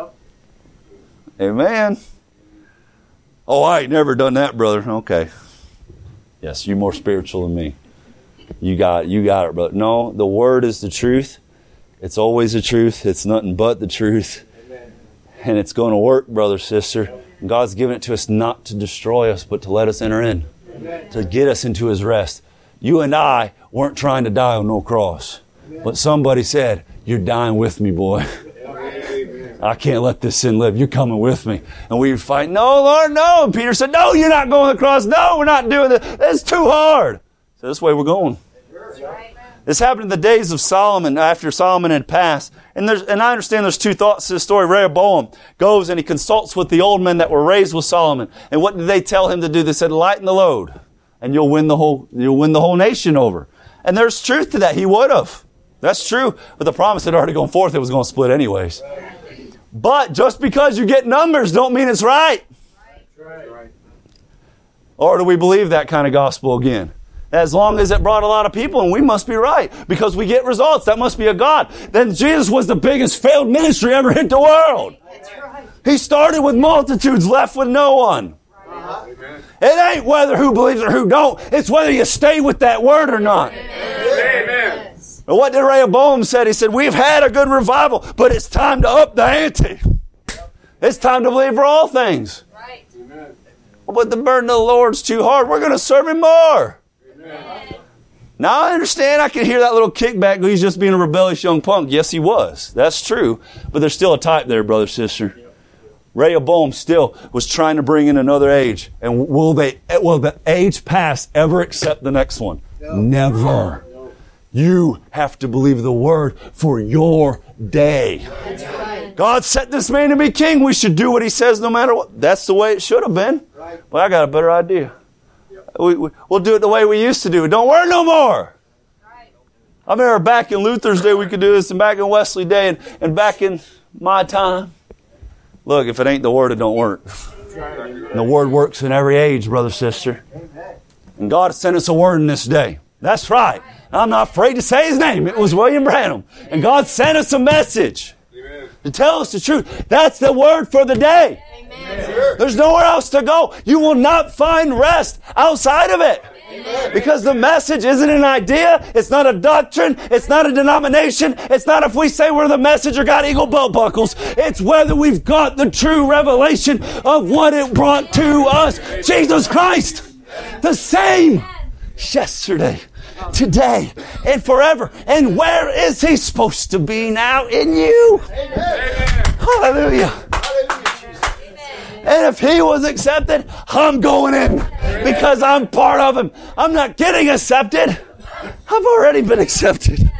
Amen. Oh, I ain't never done that, brother. Okay. Yes, you're more spiritual than me. You got it, brother. No, the Word is the truth. It's always the truth. It's nothing but the truth. Amen. And it's going to work, brother, sister. And God's given it to us not to destroy us, but to let us enter in. Amen. To get us into His rest. You and I weren't trying to die on no cross. Amen. But somebody said, you're dying with me, boy. I can't let this sin live. You're coming with me. And we fight, no, Lord, no. And Peter said, no, you're not going to the cross. No, we're not doing this. It's too hard. So this way we're going. This happened in the days of Solomon, after Solomon had passed. And I understand there's two thoughts to the story. Rehoboam goes and he consults with the old men that were raised with Solomon. And what did they tell him to do? They said, lighten the load, and you'll win the whole nation over. And there's truth to that. He would have. That's true. But the promise had already gone forth. It was going to split anyways. But just because you get numbers don't mean it's right. Right. Or do we believe that kind of gospel again? As long as it brought a lot of people, and we must be right because we get results. That must be a God. Then Jesus was the biggest failed ministry ever hit the world. That's right. He started with multitudes, left with no one. Uh-huh. It ain't whether who believes or who don't. It's whether you stay with that word or not. Amen. And what did Rehoboam say? He said, we've had a good revival, but it's time to up the ante. It's time to believe for all things. Right. Amen. But the burden of the Lord's too hard. We're going to serve Him more. Amen. Now, I understand. I can hear that little kickback. He's just being a rebellious young punk. Yes, he was. That's true. But there's still a type there, brother, sister. Rehoboam still was trying to bring in another age. And will the age past ever accept the next one? No. Never. No. You have to believe the word for your day. That's right. God set this man to be king. We should do what He says no matter what. That's the way it should have been. Right. But I got a better idea. We'll do it the way we used to do it. Don't worry no more. Right. I remember back in Luther's day we could do this, and back in Wesley day, and back in my time. Look, if it ain't the word, it don't work. And the word works in every age, brother, sister. And God sent us a word in this day. That's right. I'm not afraid to say His name. It was William Branham. And God sent us a message to tell us the truth. That's the word for the day. There's nowhere else to go. You will not find rest outside of it. Because the message isn't an idea. It's not a doctrine. It's not a denomination. It's not if we say we're the message or got eagle belt buckles. It's whether we've got the true revelation of what it brought to us. Jesus Christ, the same yesterday, today, and forever. And where is He supposed to be now? In you. Hallelujah. And if He was accepted, I'm going in because I'm part of Him. I'm not getting accepted. I've already been accepted.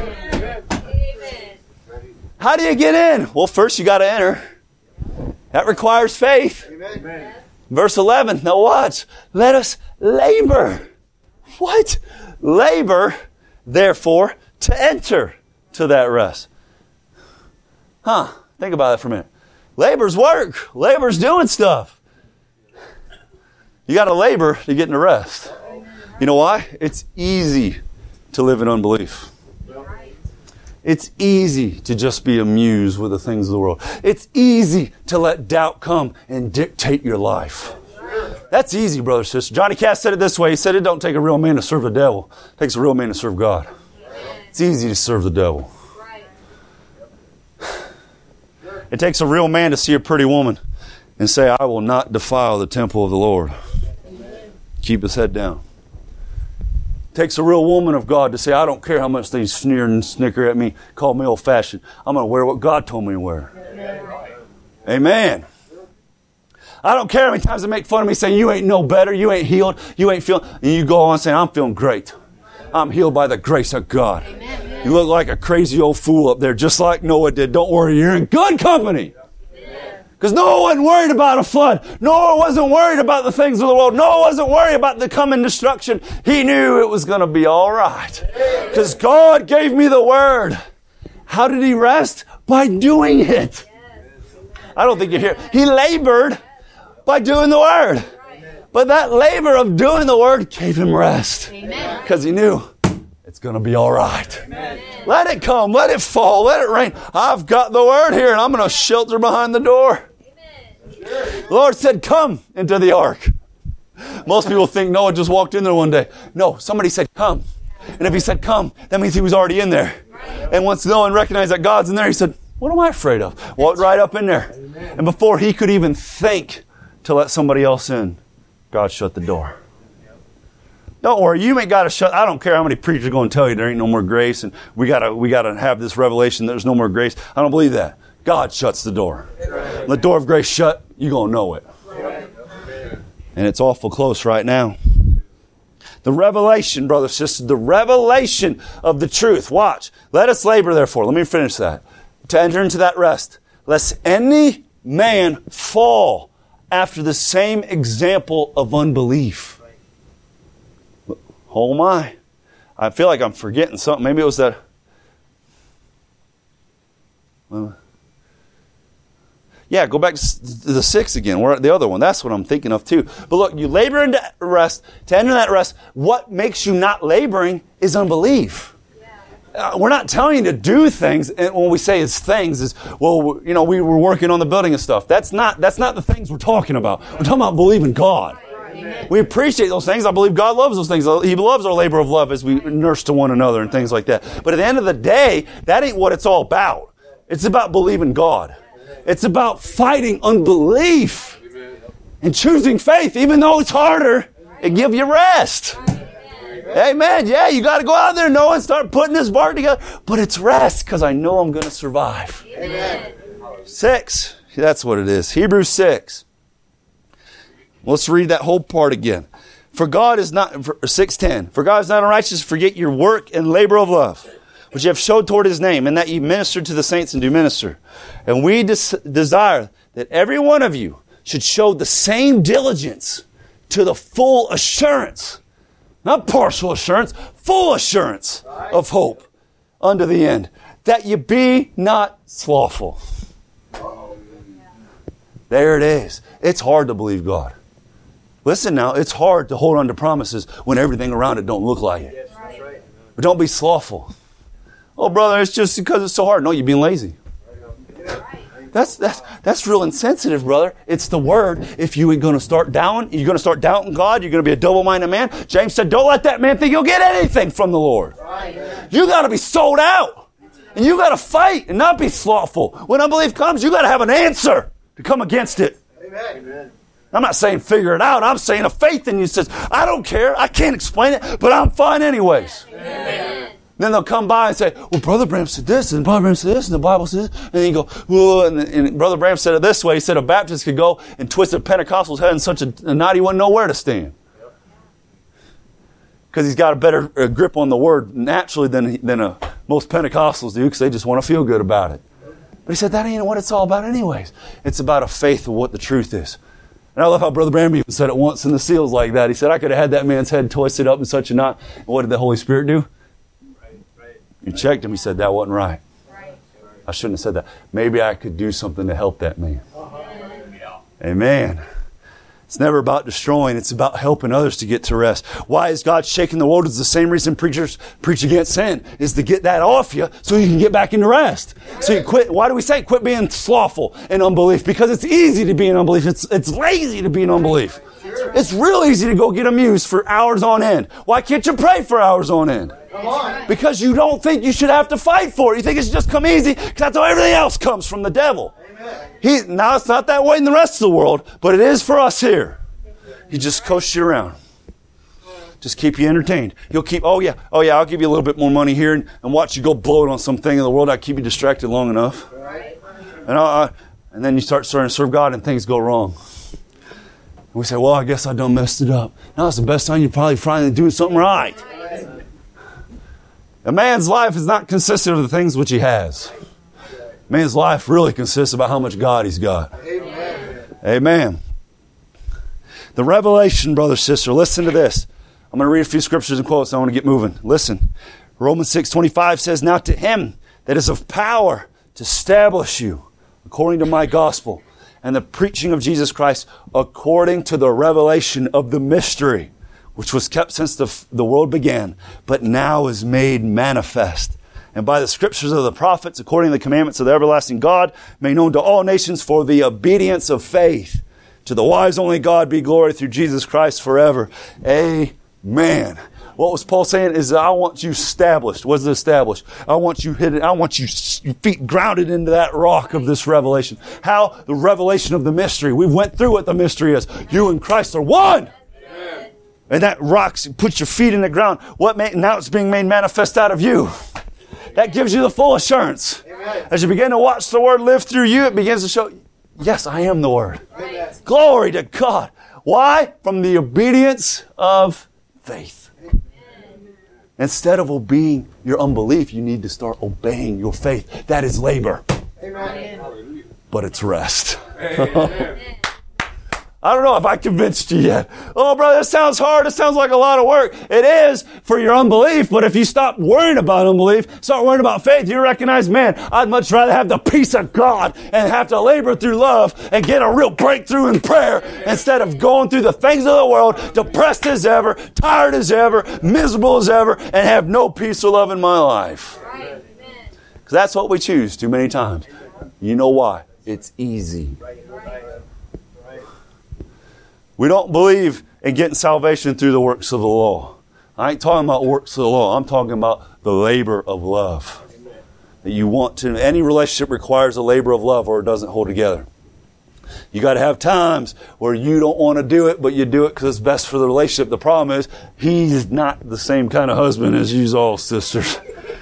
How do you get in? Well, first you got to enter. That requires faith. Amen. Verse 11. Now watch. Let us labor. What? Labor, therefore, to enter to that rest. Think about that for a minute. Labor's work. Labor's doing stuff. You got to labor to get into rest. You know why? It's easy to live in unbelief. It's easy to just be amused with the things of the world. It's easy to let doubt come and dictate your life. That's easy, brother, sister. Johnny Cash said it this way. He said, it don't take a real man to serve the devil. It takes a real man to serve God. It's easy to serve the devil. It takes a real man to see a pretty woman and say, I will not defile the temple of the Lord. Keep his head down. It takes a real woman of God to say, I don't care how much they sneer and snicker at me, call me old-fashioned. I'm going to wear what God told me to wear. Amen. I don't care how many times they make fun of me saying, you ain't no better, you ain't healed, you ain't feeling, and you go on saying, I'm feeling great. I'm healed by the grace of God. You look like a crazy old fool up there, just like Noah did. Don't worry, you're in good company. Because Noah wasn't worried about a flood. Noah wasn't worried about the things of the world. Noah wasn't worried about the coming destruction. He knew it was going to be all right. Because God gave me the word. How did He rest? By doing it. I don't think you hear. He labored by doing the word. But that labor of doing the word gave him rest. Because he knew it's going to be all right. Amen. Let it come. Let it fall. Let it rain. I've got the word here and I'm going to shelter behind the door. Amen. The Lord said, come into the ark. Most people think Noah just walked in there one day. No, somebody said, come. And if He said, come, that means He was already in there. And once Noah recognized that God's in there, he said, what am I afraid of? Walked right up in there. And before he could even think to let somebody else in, God shut the door. Don't worry, you ain't got to shut. I don't care how many preachers are going to tell you there ain't no more grace and we got to have this revelation there's no more grace. I don't believe that. God shuts the door. When the door of grace shut, you're going to know it. And it's awful close right now. The revelation, brothers and sisters, the revelation of the truth. Watch. Let us labor, therefore. Let me finish that. To enter into that rest, lest any man fall after the same example of unbelief. Oh my. I feel like I'm forgetting something. Maybe it was that. Yeah, go back to the 6 again. We're at the other one. That's what I'm thinking of too. But look, you labor into rest. To enter that rest, what makes you not laboring is unbelief. We're not telling you to do things. And when we say it's things, is well, we were working on the building and stuff. That's not the things we're talking about. We're talking about believing God. Amen. We appreciate those things. I believe God loves those things. He loves our labor of love as we nurse to one another and things like that. But at the end of the day, that ain't what it's all about. It's about believing God. It's about fighting unbelief and choosing faith, even though it's harder, and give you rest. Amen. Yeah, you got to go out there and start putting this bark together. But it's rest because I know I'm going to survive. Amen. 6. That's what it is. Hebrews 6. Let's read that whole part again. For God is not, 6:10. For God is not unrighteous to forget your work and labor of love, which you have showed toward His name, and that you minister to the saints and do minister. And we desire that every one of you should show the same diligence to the full assurance, not partial assurance, full assurance of hope unto the end, that you be not slothful. There it is. It's hard to believe God. Listen now, it's hard to hold on to promises when everything around it don't look like it. But don't be slothful. Oh, brother, it's just because it's so hard. No, you're being lazy. That's real insensitive, brother. It's the word. If you ain't going to start doubting, you're going to start doubting God, you're going to be a double-minded man. James said, don't let that man think you'll get anything from the Lord. You got to be sold out. And you got to fight and not be slothful. When unbelief comes, you got to have an answer to come against it. Amen. I'm not saying figure it out. I'm saying a faith in you says, I don't care. I can't explain it, but I'm fine anyways. Amen. Then they'll come by and say, well, Brother Bram said this, and Brother Bram said this, and the Bible says this. And then you go, well, and Brother Bram said it this way. He said a Baptist could go and twist a Pentecostal's head in such a knot he wouldn't know where to stand. Because he's got a better grip on the word naturally than most Pentecostals do, because they just want to feel good about it. But he said that ain't what it's all about anyways. It's about a faith of what the truth is. And I love how Brother Bram even said it once in the seals like that. He said, I could have had that man's head twisted up in such a knot. And what did the Holy Spirit do? You checked him. He said, that wasn't right. I shouldn't have said that. Maybe I could do something to help that man. Amen. It's never about destroying. It's about helping others to get to rest. Why is God shaking the world? It's the same reason preachers preach against sin, is to get that off you so you can get back into rest. So you quit. Why do we say quit being slothful in unbelief? Because it's easy to be in unbelief. It's lazy to be in unbelief. It's real easy to go get amused for hours on end. Why can't you pray for hours on end? Because you don't think you should have to fight for it. You think it should just come easy because that's how everything else comes from the devil. Now it's not that way in the rest of the world, but it is for us here. He just coasts you around. Just keep you entertained. He'll keep, oh yeah, I'll give you a little bit more money here and watch you go blow it on something in the world. I'll keep you distracted long enough. And then you start starting to serve God and things go wrong. And we say, well, I guess I done messed it up. Now it's the best time you're probably finally doing something right. A man's life is not consistent of the things which he has. Man's life really consists about how much God he's got. Amen. The revelation, brother, sister, listen to this. I'm going to read a few scriptures and quotes. I want to get moving. Listen. Romans 6:25 says, now to him that is of power to establish you according to my gospel and the preaching of Jesus Christ according to the revelation of the mystery, which was kept since the world began, but now is made manifest. And by the scriptures of the prophets, according to the commandments of the everlasting God, made known to all nations for the obedience of faith. To the wise only God be glory through Jesus Christ forever. Amen. What was Paul saying is, I want you established. What is it established? I want you hidden. I want your feet grounded into that rock of this revelation. How? The revelation of the mystery. We went through what the mystery is. You and Christ are one. Amen. And that rock puts your feet in the ground. Now it's being made manifest out of you. That gives you the full assurance. Amen. As you begin to watch the Word live through you, it begins to show, yes, I am the Word. Amen. Glory to God. Why? From the obedience of faith. Amen. Instead of obeying your unbelief, you need to start obeying your faith. That is labor. Amen. But it's rest. Amen. I don't know if I convinced you yet. Oh, brother, this sounds hard. It sounds like a lot of work. It is for your unbelief, but if you stop worrying about unbelief, start worrying about faith, you recognize, man, I'd much rather have the peace of God and have to labor through love and get a real breakthrough in prayer instead of going through the things of the world, depressed as ever, tired as ever, miserable as ever, and have no peace or love in my life. Because that's what we choose too many times. You know why? It's easy. We don't believe and getting salvation through the works of the law. I ain't talking about works of the law. I'm talking about the labor of love. That you want to. Any relationship requires a labor of love or it doesn't hold together. You got to have times where you don't want to do it, but you do it because it's best for the relationship. The problem is, he's not the same kind of husband as you all, sisters.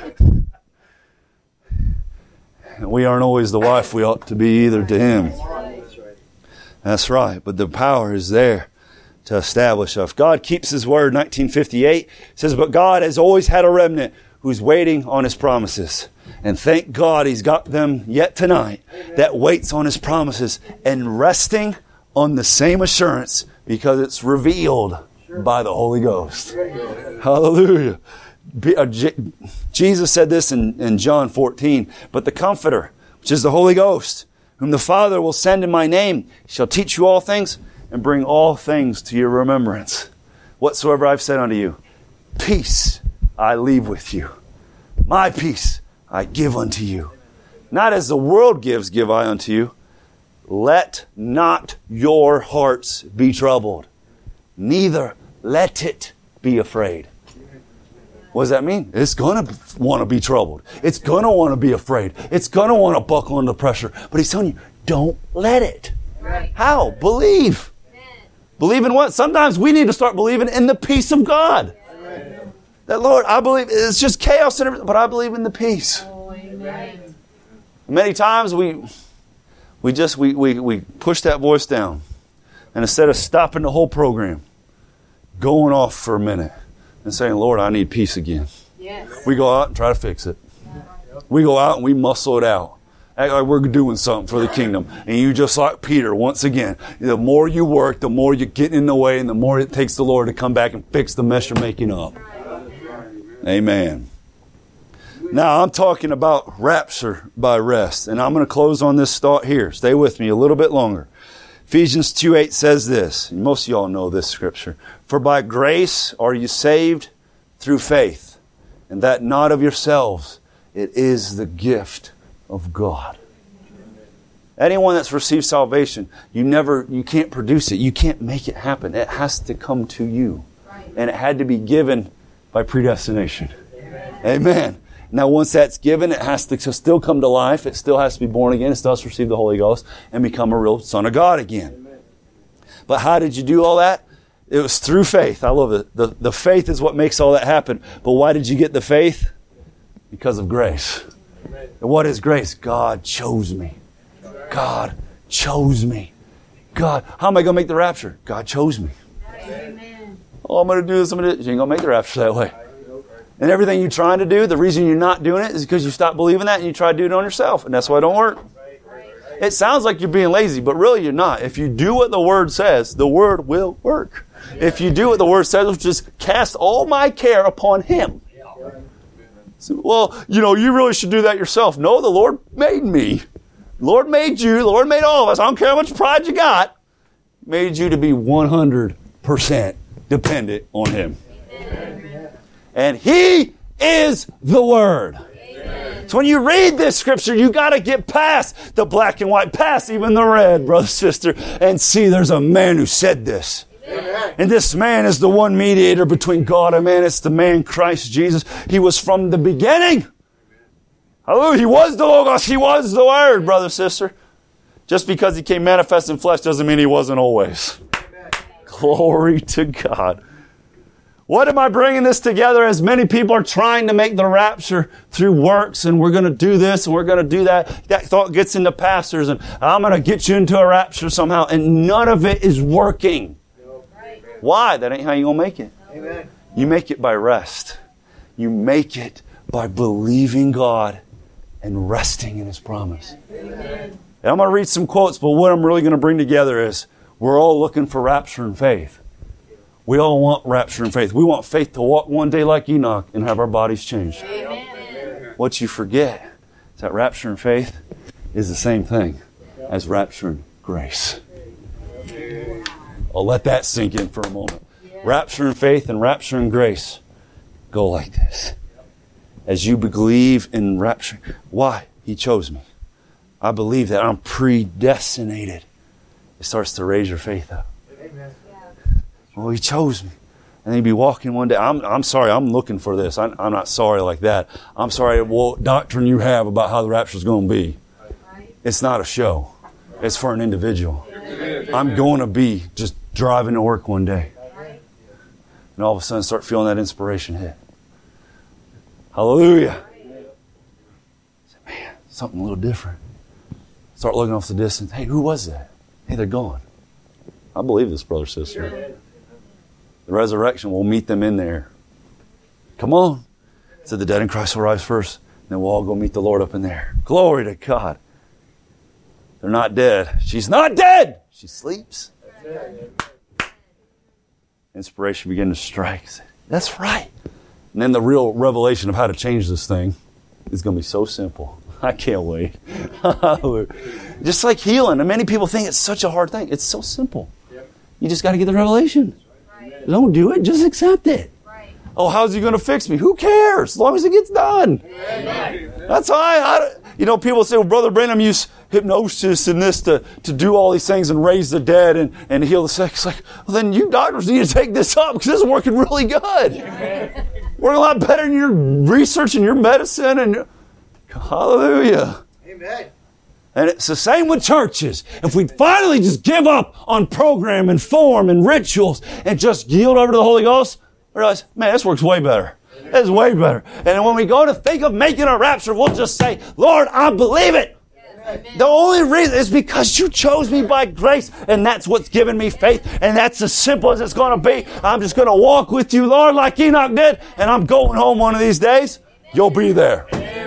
And we aren't always the wife we ought to be either to him. That's right. But the power is there to establish us. God keeps his word. 1958 says, but God has always had a remnant who's waiting on his promises. And thank God he's got them yet tonight that waits on his promises and resting on the same assurance because it's revealed by the Holy Ghost. Hallelujah. Jesus said this in John 14, but the Comforter, which is the Holy Ghost, whom the Father will send in my name, shall teach you all things and bring all things to your remembrance. Whatsoever I've said unto you, peace I leave with you. My peace I give unto you. Not as the world gives, give I unto you. Let not your hearts be troubled, neither let it be afraid. What does that mean? It's going to want to be troubled. It's going to want to be afraid. It's going to want to buckle under pressure. But he's telling you, don't let it. Right. How? Believe. Amen. Believe in what? Sometimes we need to start believing in the peace of God. Amen. That, Lord, I believe it's just chaos and everything, but I believe in the peace. Oh, amen. Many times we push that voice down. And instead of stopping the whole program, going off for a minute and saying, Lord, I need peace again. Yes. We go out and try to fix it. We go out and we muscle it out. Act like we're doing something for the kingdom. And you just like Peter, once again, the more you work, the more you get in the way and the more it takes the Lord to come back and fix the mess you're making up. Amen. Now, I'm talking about rapture by rest. And I'm going to close on this thought here. Stay with me a little bit longer. Ephesians 2:8 says this. And most of y'all know this scripture. For by grace are you saved through faith. And that not of yourselves. It is the gift of God. Anyone that's received salvation, you can't produce it. You can't make it happen. It has to come to you. And it had to be given by predestination. Amen. Now, once that's given, it has to still come to life. It still has to be born again. It still has to receive the Holy Ghost and become a real son of God again. But how did you do all that? It was through faith. I love it. The faith is what makes all that happen. But why did you get the faith? Because of grace. And what is grace? God chose me. God chose me. God, how am I going to make the rapture? God chose me. Amen. Oh, I'm going to do this. You ain't going to make the rapture that way. And everything you're trying to do, the reason you're not doing it is because you stop believing that and you try to do it on yourself. And that's why it don't work. It sounds like you're being lazy, but really you're not. If you do what the Word says, the Word will work. If you do what the Word says, just cast all my care upon Him. So, well, you really should do that yourself. No, the Lord made me. The Lord made you. The Lord made all of us. I don't care how much pride you got. Made you to be 100% dependent on Him. Amen. And He is the Word. Amen. So when you read this scripture, you got to get past the black and white, past even the red, brother, sister, and see there's a man who said this. Amen. And this man is the one mediator between God and man. It's the man Christ Jesus. He was from the beginning. Hallelujah. He was the Logos. He was the Word, brother, sister. Just because He came manifest in flesh doesn't mean He wasn't always. Amen. Glory to God. What am I bringing this together as many people are trying to make the rapture through works and we're going to do this and we're going to do that. That thought gets into pastors and I'm going to get you into a rapture somehow and none of it is working. Why? That ain't how you're going to make it. Amen. You make it by rest. You make it by believing God and resting in His promise. Amen. And I'm going to read some quotes, but what I'm really going to bring together is we're all looking for rapture and faith. We all want rapture and faith. We want faith to walk one day like Enoch and have our bodies changed. Amen. What you forget is that rapture and faith is the same thing as rapture and grace. I'll let that sink in for a moment. Rapture and faith and rapture and grace go like this. As you believe in rapture, why? He chose me. I believe that I'm predestinated. It starts to raise your faith up. Amen. Well, He chose me. And he'd be walking one day. I'm sorry, I'm looking for this. I'm not sorry like that. I'm sorry what doctrine you have about how the rapture is going to be. It's not a show. It's for an individual. I'm going to be just driving to work one day. And all of a sudden start feeling that inspiration hit. Hallelujah. Man, something a little different. Start looking off the distance. Hey, who was that? Hey, they're gone. I believe this, brother, sister. The resurrection will meet them in there. Come on. So the dead in Christ will rise first. And then we'll all go meet the Lord up in there. Glory to God. They're not dead. She's not dead. She sleeps. Inspiration began to strike. That's right. And then the real revelation of how to change this thing is going to be so simple. I can't wait. Just like healing. And many people think it's such a hard thing. It's so simple. You just got to get the revelation. Don't do it. Just accept it. Oh, how's He going to fix me? Who cares? As long as it gets done. That's why people say, well, Brother Branham used hypnosis and this to do all these things and raise the dead and heal the sick. It's like, well, then you doctors need to take this up because this is working really good. Working a lot better in your research and your medicine. And hallelujah. Amen. And it's the same with churches. If we finally just give up on program and form and rituals and just yield over to the Holy Ghost, realize, man, this works way better. This is way better. And then when we go to think of making a rapture, we'll just say, Lord, I believe it. Yes. The only reason is because you chose me by grace, and that's what's given me faith, and that's as simple as it's going to be. I'm just going to walk with you, Lord, like Enoch did, and I'm going home one of these days. You'll be there.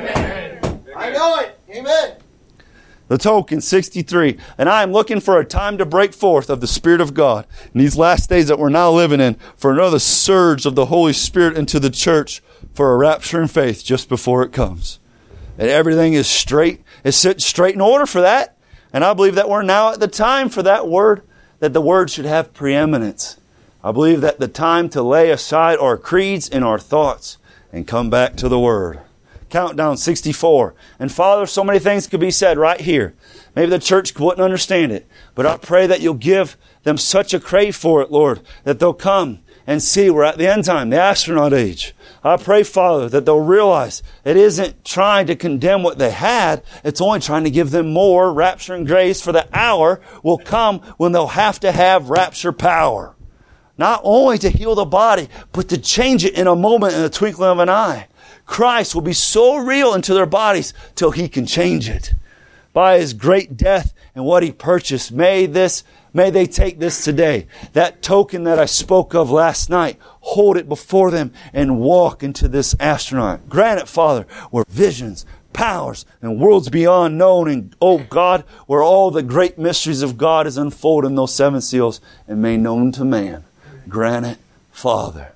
Amen. I know it. Amen. The token, 63. And I am looking for a time to break forth of the Spirit of God in these last days that we're now living in, for another surge of the Holy Spirit into the church for a rapture in faith just before it comes. And everything is straight. It's set straight in order for that. And I believe that we're now at the time for that word, that the word should have preeminence. I believe that the time to lay aside our creeds and our thoughts and come back to the word. Countdown 64. And Father, so many things could be said right here. Maybe the church wouldn't understand it, but I pray that you'll give them such a crave for it, Lord, that they'll come and see we're at the end time, the astronaut age. I pray, Father, that they'll realize it isn't trying to condemn what they had. It's only trying to give them more rapture and grace, for the hour will come when they'll have to have rapture power. Not only to heal the body, but to change it in a moment, in the twinkling of an eye. Christ will be so real into their bodies till He can change it. By His great death and what He purchased, may they take this today. That token that I spoke of last night, hold it before them and walk into this astronaut. Grant it, Father, where visions, powers, and worlds beyond known, and, oh God, where all the great mysteries of God is unfolded in those 7 seals and made known to man. Grant it, Father.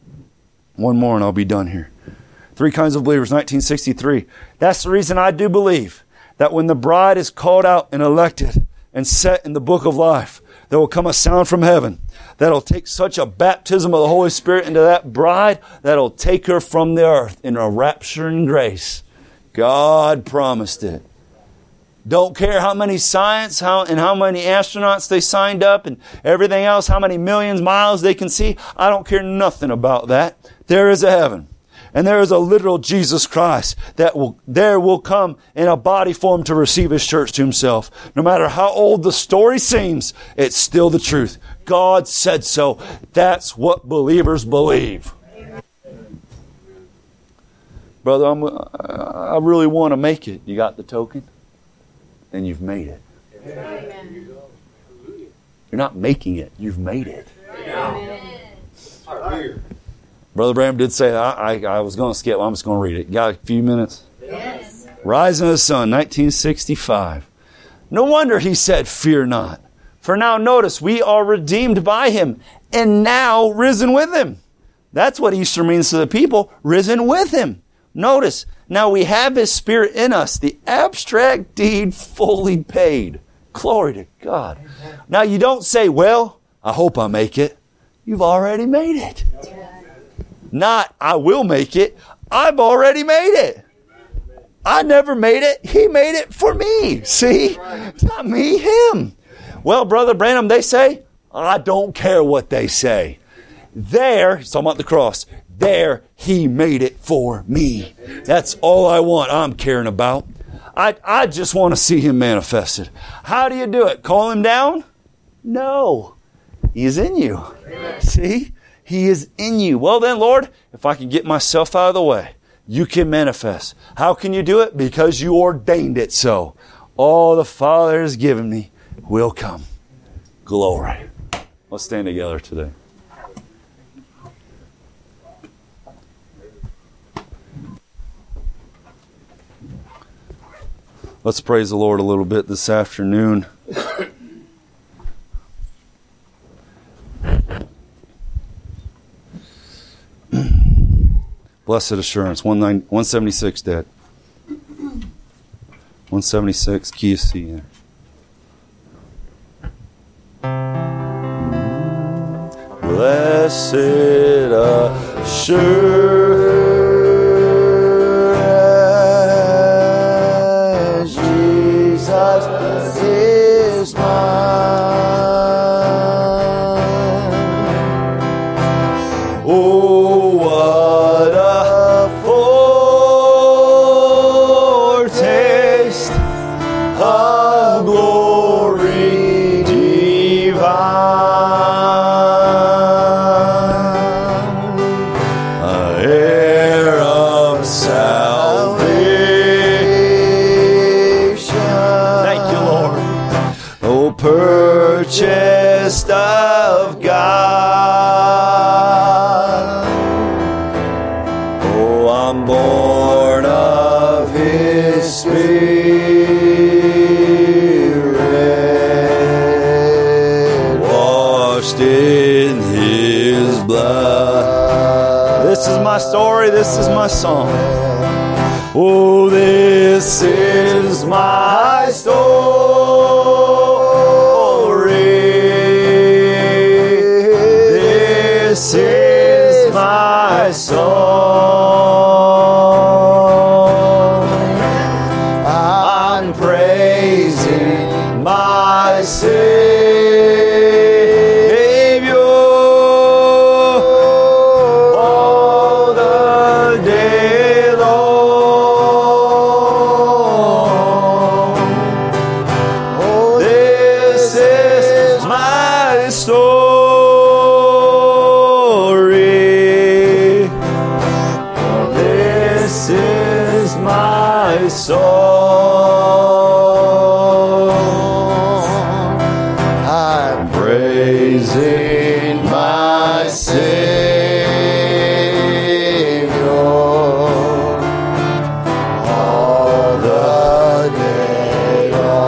One more and I'll be done here. 3 kinds of believers, 1963. That's the reason I do believe that when the bride is called out and elected and set in the book of life, there will come a sound from heaven that'll take such a baptism of the Holy Spirit into that bride that'll take her from the earth in a rapture and grace. God promised it. Don't care how many science, how many astronauts they signed up and everything else, how many millions miles they can see. I don't care nothing about that. There is a heaven. And there is a literal Jesus Christ that will come in a body form to receive His church to Himself. No matter how old the story seems, it's still the truth. God said so. That's what believers believe. Brother, I really want to make it. You got the token? Then you've made it. Amen. You're not making it. You've made it. Amen. Brother Branham did say that. I was going to skip. I'm just going to read it. You got a few minutes? Yes. Rising of the Sun, 1965. No wonder He said, fear not. For now, notice, we are redeemed by Him and now risen with Him. That's what Easter means to the people, risen with Him. Notice, now we have His Spirit in us, the abstract deed fully paid. Glory to God. Now you don't say, well, I hope I make it. You've already made it. Not, I will make it. I've already made it. I never made it. He made it for me. See? It's not me, Him. Well, Brother Branham, they say, I don't care what they say. There, he's talking about the cross, there he made it for me. That's all I want, I'm caring about. I just want to see him manifested. How do you do it? Call him down? No. He is in you. Amen. See? He is in you. Well then, Lord, if I can get myself out of the way, you can manifest. How can you do it? Because you ordained it so. All the Father has given me will come. Glory. Let's stand together today. Let's praise the Lord a little bit this afternoon. Blessed assurance, 176 dead. 176, key of C in. Blessed assurance, Jesus is mine. Oh, what a foretaste of glory divine, heir of salvation. Thank you, Lord. Oh, purchased of God. Oh, I'm born of His Spirit, washed in His blood. This is my story, this is my song. Oh, this is my story. This is my song. I'm praising my Savior all the day long. Oh, this is my story. This is my song. I'm praising my Savior all the day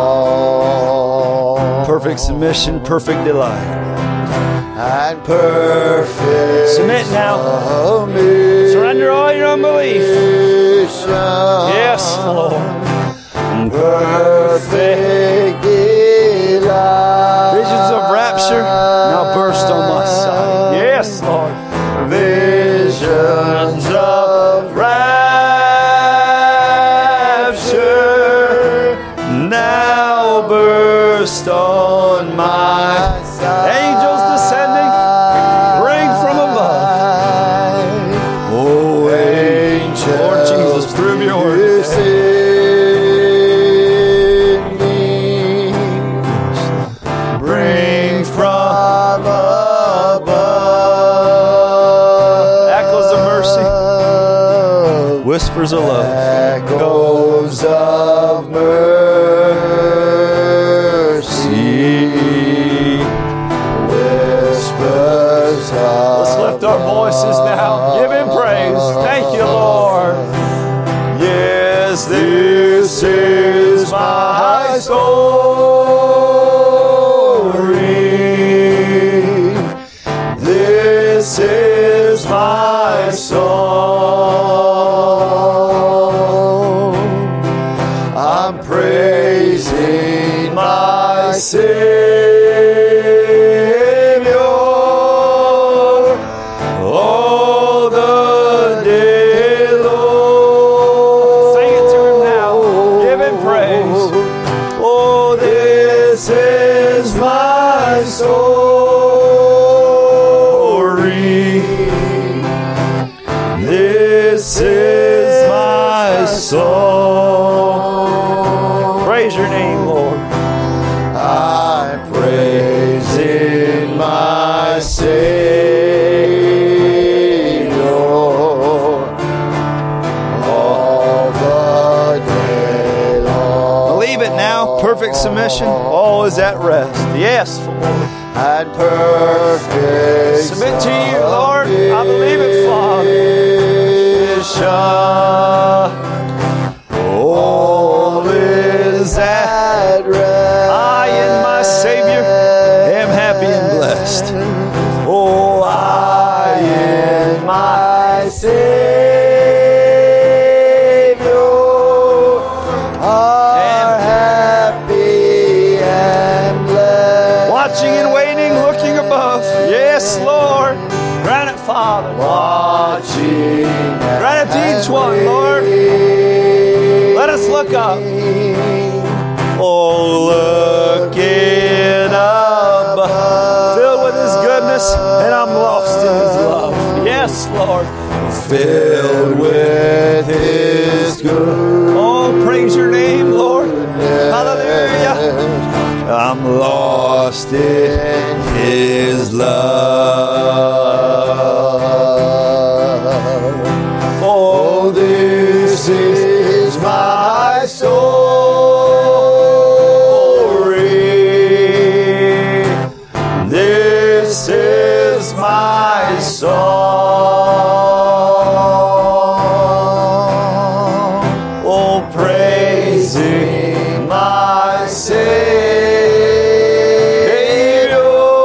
long. Perfect submission, perfect delight. And perfect submit now. Surrender all your unbelief. Yes, Lord. Perfect delight. Visions of rapture now burst on my side. Yes, Lord. Visions of rapture now burst on my side. Angels descending, bring from above. Oh, angels, Lord Jesus, prove your word. Bring from above. Echoes of mercy, whispers of love. Echoes of mercy, whispers of. Let's lift our voices now. Give Him praise. Thank you, Lord. Yes, this is my story. This is my song. I'm praising my Savior all This is my song. Praise your name, Lord. I praise in my Savior all the day long. Believe it now. Perfect submission. All is at rest. Yes, Lord. And perfect Submit to you, Lord. I believe it, Father. All is at rest. I in my Savior am happy and blessed. Oh, I in my Savior are happy and blessed. watching and waiting, looking above. Yes, Lord. Grant it, Father. Watching Grant it to each one, Lord. Let us look up. Oh, looking up, filled with His goodness, and I'm lost in His love. Yes, Lord. filled with His good. Oh, praise your name, Lord. Hallelujah. I'm lost in His love. Oh, this is my story. This is my song. Oh, praising my Savior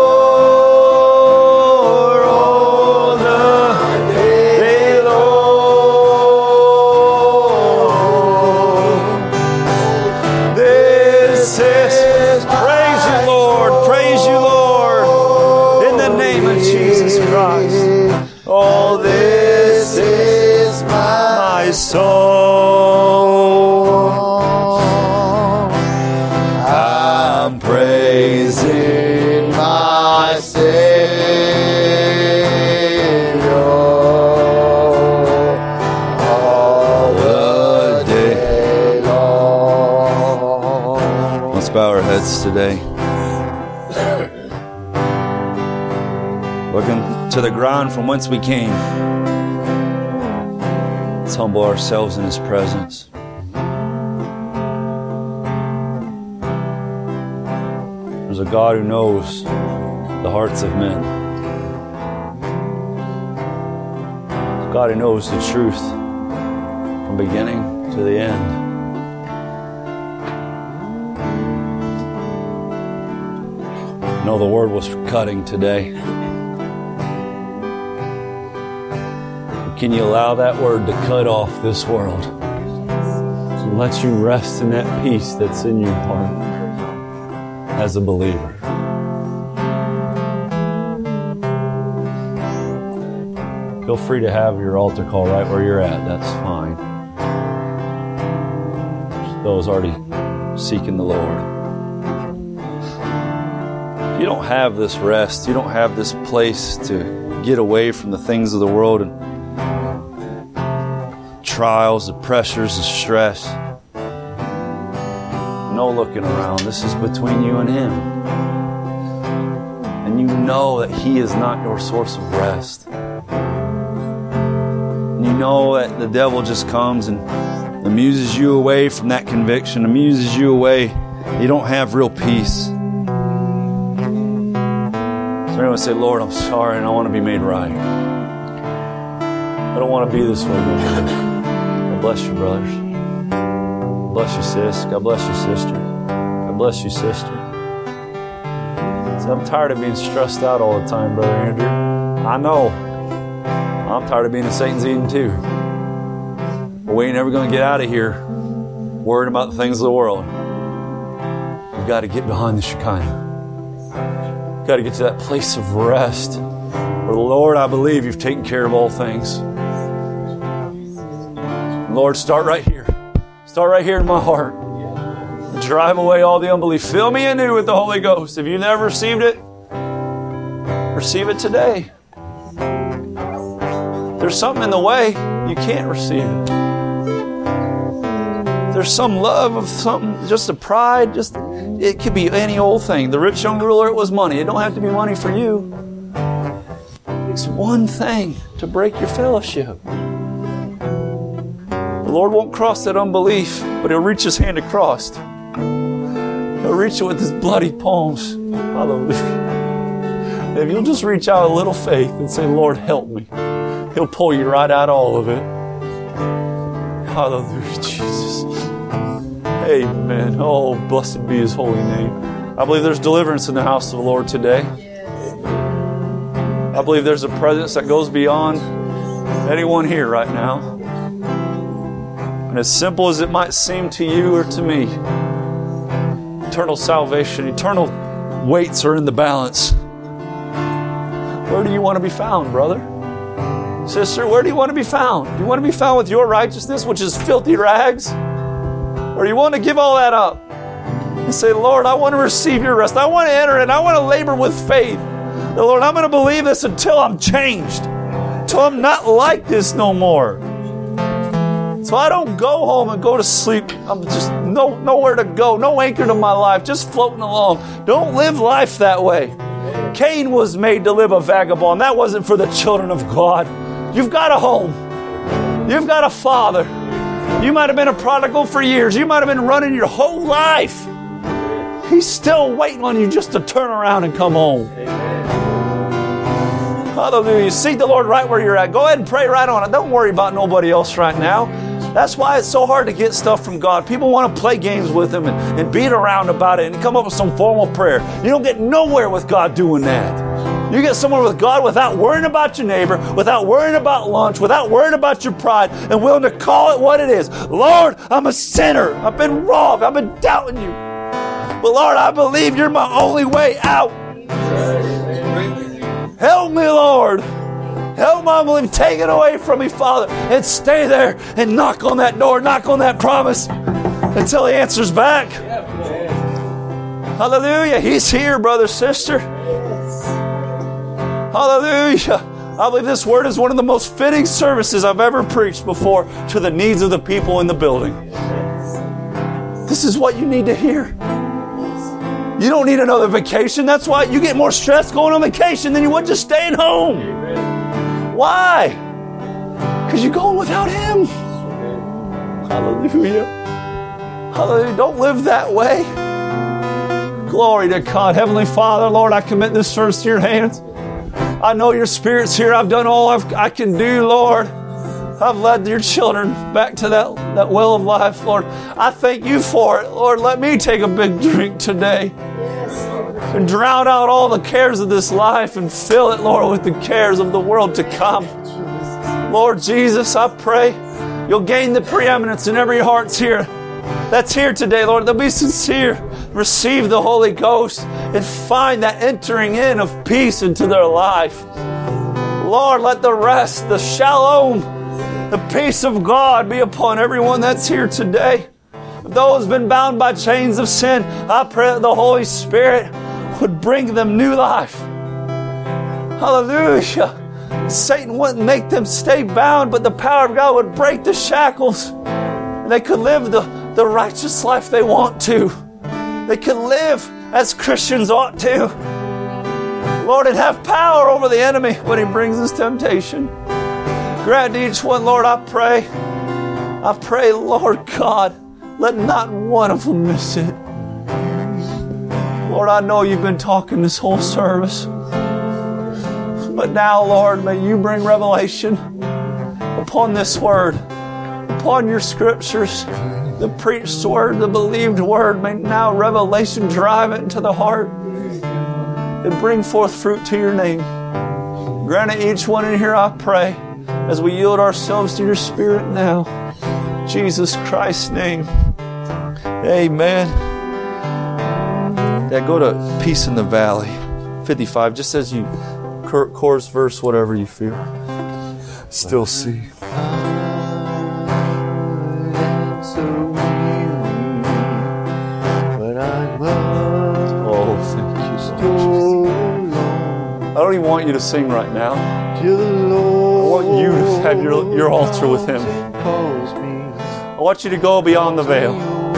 all the day long. This is, praise you, Lord, praise you, Lord, in the name of Jesus Christ. Oh, this is my song. I'm praising My Savior all the day. day long. Let's bow our heads today. Looking to the ground from whence we came. Let's humble ourselves in His presence. There's a God who knows the hearts of men. There's a God who knows the truth from beginning to the end. I know the word was cutting today. Can you allow that word to cut off this world? And let you rest in that peace that's in your heart as a believer. Feel free to have your altar call right where you're at. That's fine. Those already seeking the Lord. If you don't have this rest, you don't have this place to get away from the things of the world and trials, the pressures, the stress. No looking around. This is between you and Him. And you know that He is not your source of rest. And you know that the devil just comes and amuses you away from that conviction, amuses you away. You don't have real peace. So anyone say, Lord, I'm sorry and I want to be made right. I don't want to be this way no more. God bless you, brothers. God bless you, sis. God bless you, sister. God bless you, sister. So I'm tired of being stressed out all the time, Brother Andrew. I know. I'm tired of being a Satan's Eden too. But we ain't ever going to get out of here worried about the things of the world. We've got to get behind the Shekinah. We've got to get to that place of rest where, Lord, I believe You've taken care of all things. Lord, start right here. Start right here in my heart. Drive away all the unbelief. Fill me anew with the Holy Ghost. If you've never received it, receive it today. There's something in the way. you can't receive it. There's some love of something, just a pride, it could be any old thing. The rich young ruler, it was money. It don't have to be money for you. It's one thing to break your fellowship. The Lord won't cross that unbelief, but He'll reach His hand across. He'll reach it with His bloody palms. Hallelujah. If you'll just reach out a little faith and say, Lord, help me, He'll pull you right out of all of it. Hallelujah, Jesus. Amen. Oh, blessed be His holy name. I believe there's deliverance in the house of the Lord today. I believe there's a presence that goes beyond anyone here right now. And as simple as it might seem to you or to me, eternal salvation, eternal weights are in the balance. Where do you want to be found, brother? Sister, where do you want to be found? Do you want to be found with your righteousness, which is filthy rags? Or you want to give all that up and say, Lord, I want to receive your rest. I want to enter in. I want to labor with faith. The Lord, I'm going to believe this until I'm changed, until I'm not like this no more. So I don't go home and go to sleep. I'm just nowhere to go, no anchor to my life, just floating along. Don't live life that way. Cain was made to live a vagabond. That wasn't for the children of God. You've got a home. You've got a father. You might have been a prodigal for years. You might have been running your whole life. He's still waiting on you just to turn around and come home. Hallelujah. Seek the Lord right where you're at. Go ahead and pray right on it. Don't worry about nobody else right now. That's why it's so hard to get stuff from God. People want to play games with Him and beat around about it and come up with some formal prayer. You don't get nowhere with God doing that. You get somewhere with God without worrying about your neighbor, without worrying about lunch, without worrying about your pride, and willing to call it what it is. Lord, I'm a sinner. I've been wrong. I've been doubting you. But Lord, I believe you're my only way out. Help me, Lord. Help my unbelief. Take it away from me, Father. And stay there and knock on that door, knock on that promise until He answers back. Hallelujah. He's here, brother, sister. Hallelujah. I believe this word is one of the most fitting services I've ever preached before to the needs of the people in the building. This is what you need to hear. You don't need another vacation. That's why you get more stress going on vacation than you would just staying home. Why? Because you're going without Him. Hallelujah. Hallelujah. Don't live that way. Glory to God. Heavenly Father, Lord, I commit this service to your hands. I know your Spirit's here. I've done all I can do, Lord. I've led your children back to that well of life, Lord. I thank you for it. Lord, let me take a big drink today and drown out all the cares of this life and fill it, Lord, with the cares of the world to come. Lord Jesus, I pray you'll gain the preeminence in every heart's here. That's here today, Lord. They'll be sincere. Receive the Holy Ghost and find that entering in of peace into their life. Lord, let the rest, the shalom, the peace of God be upon everyone that's here today. If those been bound by chains of sin, I pray that the Holy Spirit would bring them new life. Hallelujah. Satan wouldn't make them stay bound, but the power of God would break the shackles. And they could live the righteous life they want to. They could live as Christians ought to. Lord, and have power over the enemy when he brings his temptation. Grant each one, Lord, I pray, Lord God, let not one of them miss it. Lord, I know you've been talking this whole service. But now, Lord, may you bring revelation upon this word, upon your scriptures, the preached word, the believed word. May now revelation drive it into the heart and bring forth fruit to your name. Grant it each one in here, I pray, as we yield ourselves to your Spirit now. In Jesus Christ's name. Amen. Yeah, go to Peace in the Valley, 55, just as you chorus, verse, whatever you feel. Still see. Oh, thank you so much. I don't even want you to sing right now. want you to have your altar with Him. I want you to go beyond the veil.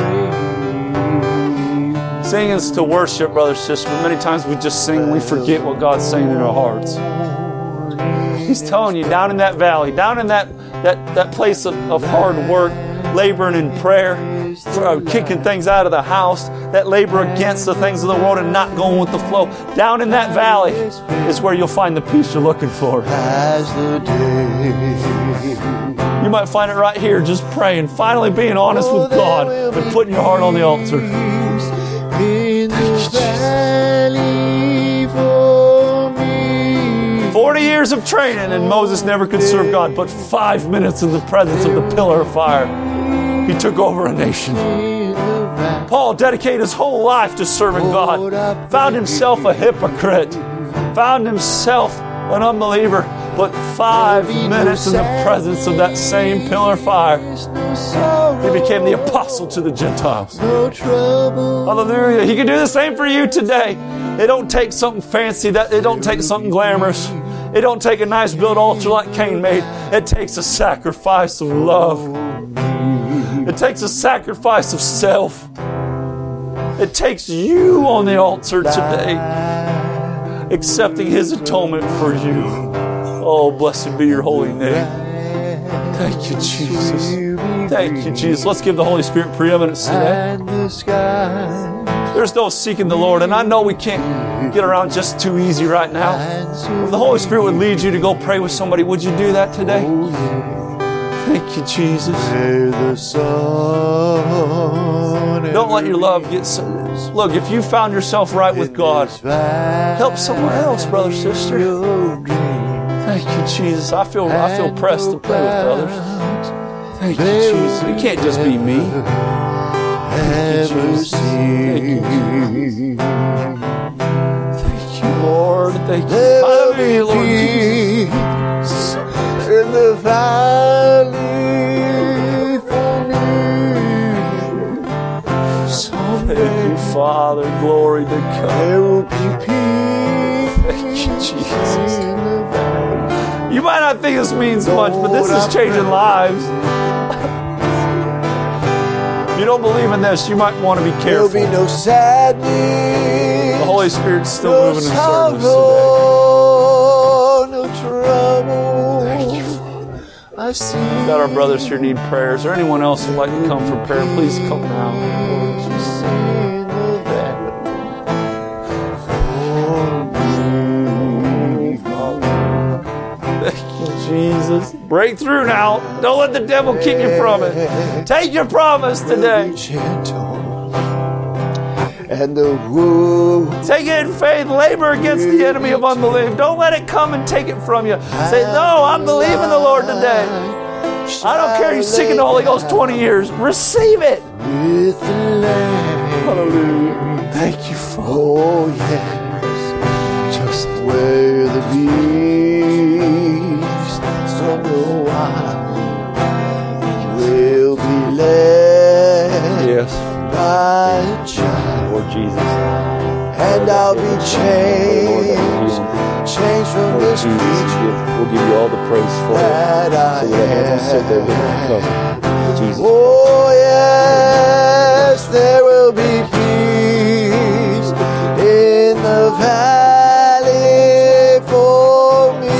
Singing is to worship, brothers and sisters, but many times we just sing and we forget what God's saying in our hearts. He's telling you, down in that valley, down in that place of hard work, laboring in prayer, kicking things out of the house, that labor against the things of the world and not going with the flow, down in that valley is where you'll find the peace you're looking for. You might find it right here, just praying, finally being honest with God and putting your heart on the altar. In the valley for me. 40 years of training and Moses never could serve God, but 5 minutes in the presence of the pillar of fire, he took over a nation. Paul dedicated his whole life to serving God, found himself a hypocrite, found himself an unbeliever, but 5 minutes in the presence of that same pillar of fire, he became the apostle to the Gentiles. Hallelujah. He can do the same for you today. It don't take something fancy, it don't take something glamorous. It don't take a nice built altar like Cain made. It takes a sacrifice of love. It takes a sacrifice of self. It takes you on the altar today, accepting His atonement for you. Oh, blessed be your holy name. Thank you, Jesus. Thank you, Jesus. Let's give the Holy Spirit preeminence today. There's no seeking the Lord, and I know we can't get around just too easy right now. If the Holy Spirit would lead you to go pray with somebody, would you do that today? Thank you, Jesus. Don't let your love get so... Look, if you found yourself right with God, help someone else, brother, sister. Thank you, Jesus. I feel pressed to pray with others. Thank you, Jesus. It can't just be me. Thank you, Jesus. Thank you, Jesus. Thank you, Lord. Thank you. Hallelujah, Lord Jesus. In the valley for me. Thank you, Father. Glory to God. There will be peace. Thank you, Jesus. You might not think this means much, but this is changing lives. If you don't believe in this, you might want to be careful. There'll be no sadness. The Holy Spirit's still No moving in service today. sorrow, no trouble. Thank you. I see. We've got our brothers here need prayers. Is there anyone else who'd like to come for prayer? Please come now. Thank you, Jesus. Break through now. Don't let the devil keep you from it. Take your promise today. And the wood. Take it in faith. Labor against the enemy of unbelief. Don't let it come and take it from you. Say, no, I'm believing the Lord today. I don't care you're sick in the Holy Ghost 20 years. Receive it. With the Lamb. Hallelujah. Thank you, Father. Oh, yes. Just where the beast from the wild will be led Yes. by a child. Lord Jesus. And I'll be changed from this creature We'll give you all the praise for it. that I am. Jesus. Oh, yes, there will be peace in the valley for me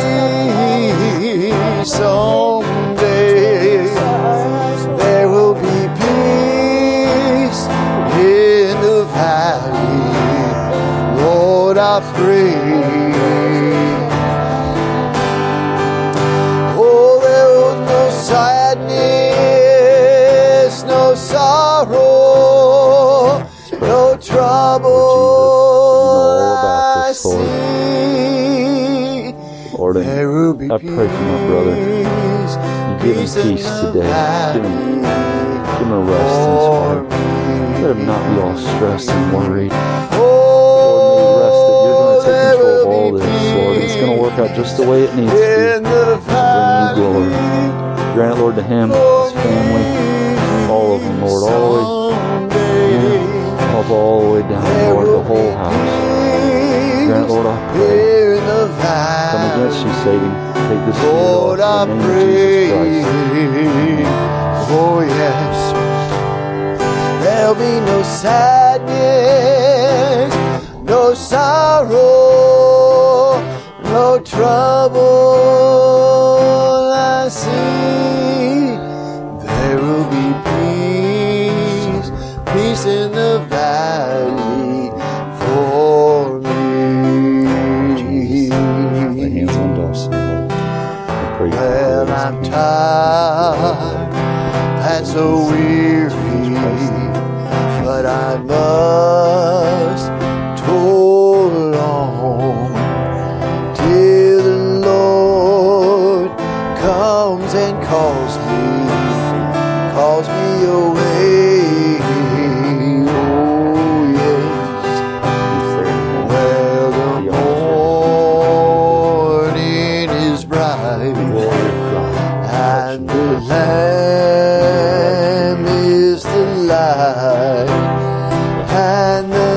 someday. There will be peace in the valley. Lord, I pray. Oh, there was no sadness, no sorrow, no trouble I see. Lord, There will be I pray for my brother. You give him peace today. Give him a rest in his heart. Let him not be all stressed and worried. Lord, may he rest that you're going to take control of all this, Lord. It's going to work out just the way it needs to In the bring you glory. Grant it, Lord, to him, his family, all of them, Lord, all the way down, Lord, the whole house. Grant, Lord, I pray. Come against you, Satan. Take this Lord, I in the name pray. of Jesus Christ. Oh, yes. There'll be no sadness, no sorrow, no trouble I see. There will be peace, peace in the valley for me. Lay hands on Dawson, Lord. I pray for Well, grace. I'm tired and so weary, but I must toil on till the Lord comes and calls me away. Oh, yes. Well, the morning is bright, and the Lamb is the light, and the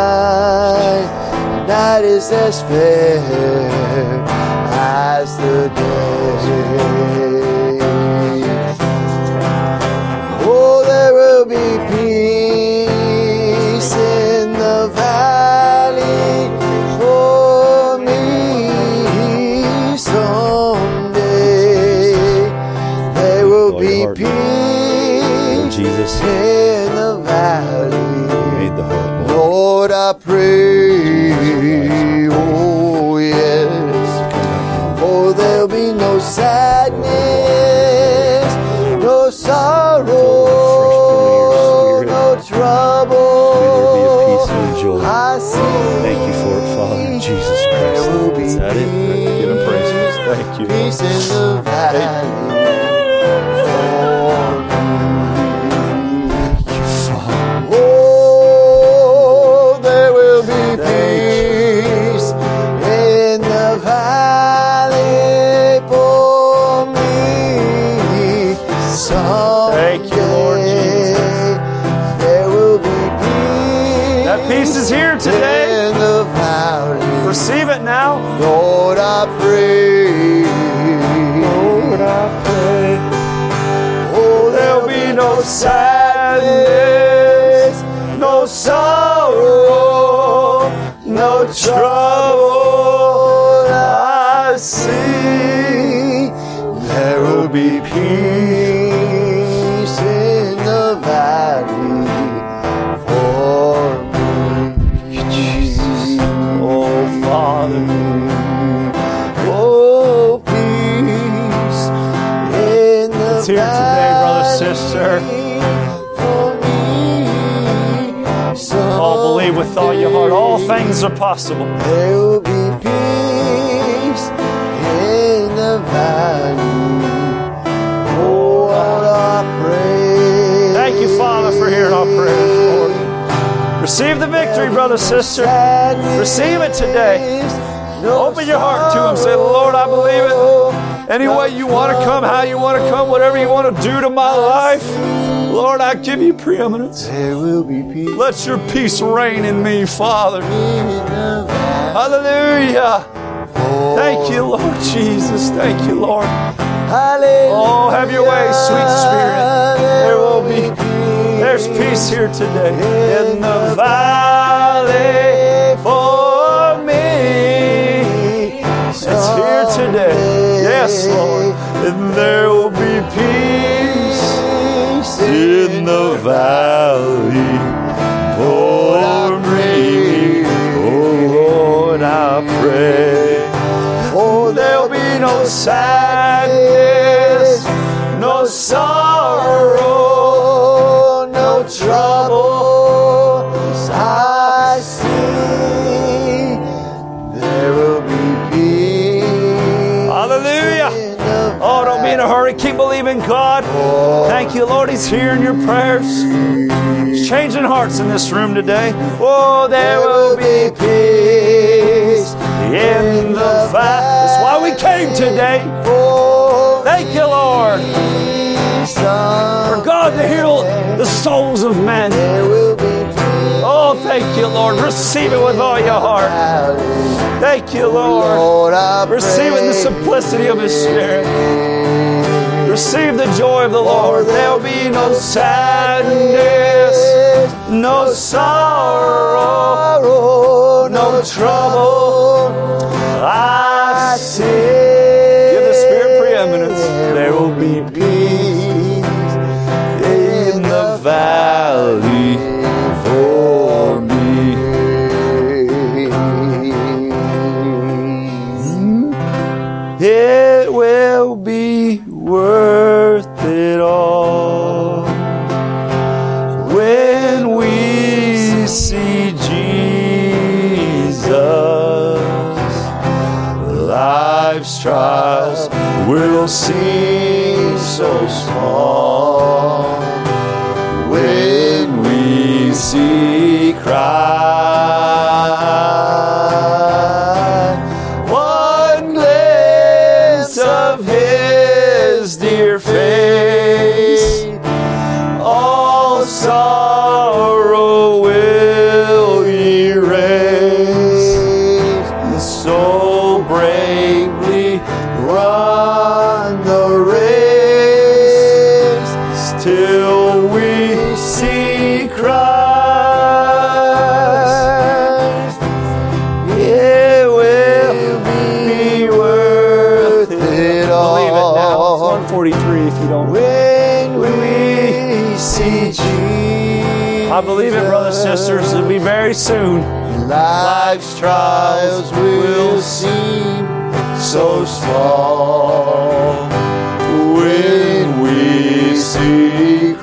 night is as fair as the day. Oh, there will be peace in the valley for me someday. There will With all your be heart. Lord peace Jesus, in the you valley. made the heart, Lord. Lord, I pray. Oh, yes. Oh, there'll be no sadness, no sorrow, no trouble. May there be a peace and a joy. I see. Thank you for it, Father, in Jesus There Christ. will be Is that it? Give him praise. Thank you. peace in the valley. Oh, there will be peace in the valley for me someday. Thank you, Lord Jesus. There will be peace. That peace is here today. In the valley. Receive it now. Lord, I pray. Lord, I pray. Oh, There'll be no sadness, no sorrow, no trouble I see. there will be peace in the valley for me. Oh, Father. Oh, peace in the It's here today, brother, sister. for me. Oh, believe with all your heart. All things are possible. There will be peace in the valley. Oh, Lord, I pray. Thank you, Father, for hearing our prayers, Lord. Receive the victory, brother, sister. Receive it today. Open your heart to Him. Say, Lord, I believe it. Any way you want to come, how you want to come, whatever you want to do to my life, Lord, I give you preeminence. There will be peace Let your peace reign in me, Father. in the valley. Hallelujah. Thank you, Lord Jesus. Thank you, Lord. Hallelujah. Oh, have your way, sweet Spirit. There will be peace. There's peace here today in the valley for me. It's here today. Yes, Lord. And there will be peace in the valley for me. Oh, Lord, I pray. Oh, there'll be no sadness, no sorrow, no trouble I see. There will be peace. Hallelujah. in the Oh, don't be in a hurry. Keep believing God. Thank you, Lord. He's hearing your prayers. He's changing hearts in this room today. Oh, there will be peace in the valley. That's why we came today. Thank you, Lord, for God to heal the souls of men. There will be peace. Oh, thank you, Lord. Receive it with all your heart. valley. Thank you, Lord. Lord, I Receive it in the praise simplicity of His Spirit. Thee. Receive the joy of the Lord. There'll be no sadness, no sorrow, no trouble. I see. Give the Spirit preeminence. There will be peace in the valley for me. It will be worth it all when we see Jesus. Life's trials will seem so small when we see Christ. One glimpse of His dear face, all sorrow will erase. So bravely run the race till we see Christ. It will be worth it all. Believe it now. It's 143 if you don't. When we see Jesus, I believe it, brothers and sisters. It'll be very soon. life's trials will seem so small when we see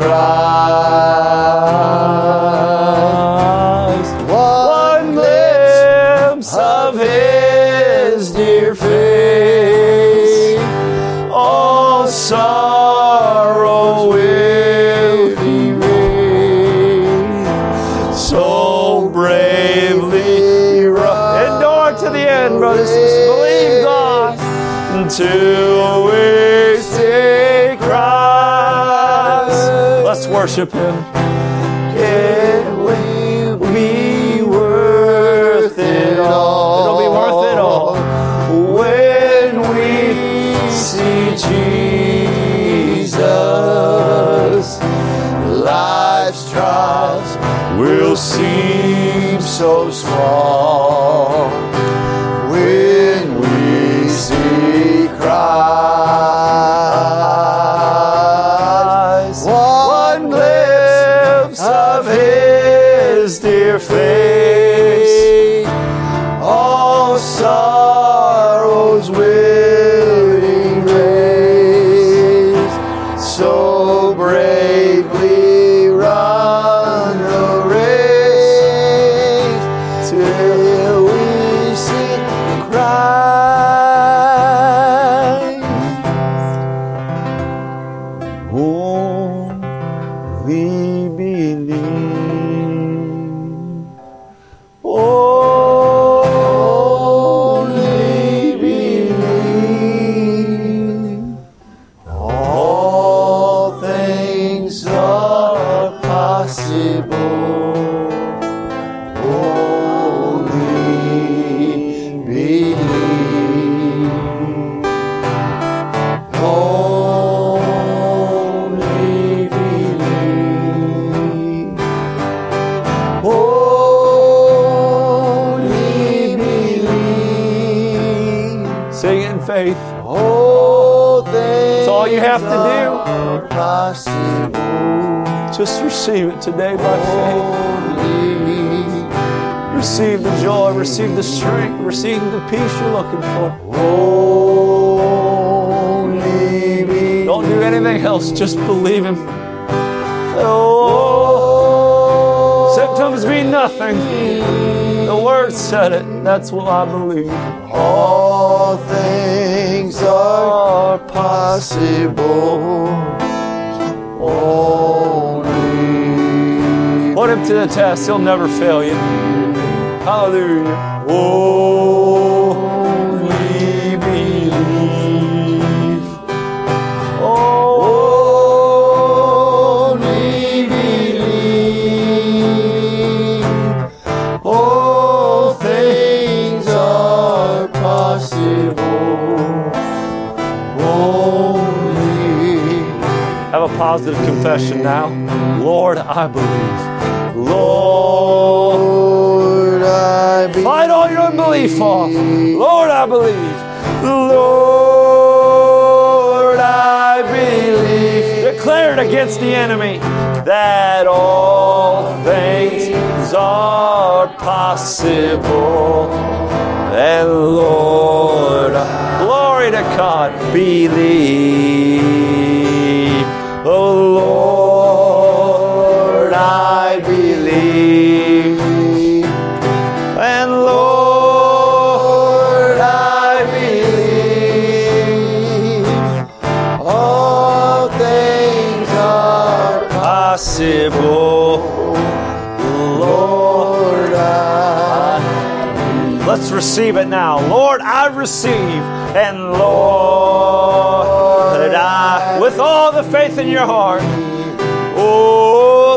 Christ. One glimpse of His dear face, all sorrow will erase. So bravely endure to the end, brothers and sisters. Believe God until we see Christ. Let's worship Him. It will be worth it all. It'll be worth it all. When we see Jesus, life's trials will seem so small when we see Christ. One glimpse of His dear face, all sorrows will erase. So bravely run the race till we see Christ. Only believe. Only believe. All things are possible. Only believe. Only believe. Only believe. Sing it in faith. All things That's all you have to are possible. do. Just receive it today by faith. Only Receive the joy, receive the strength, receive the peace you're looking for. Only believe. Don't do anything else, just believe Him. Oh, symptoms mean nothing. The Word said it. That's what I believe. All things are possible. Only Put Him to the test. He'll never fail you. Hallelujah. only believe. Only believe. positive confession now. Lord, I believe. Lord, I believe. fight all your unbelief off. Lord, I believe. Lord, I believe. Declare it against the enemy that all things are possible. And Lord, glory to God, believe. Oh Lord, I believe. And Lord, I believe. All things are Possible. Lord, let's receive it now. Lord, I receive. And Lord, I, with all the faith in your heart. Oh,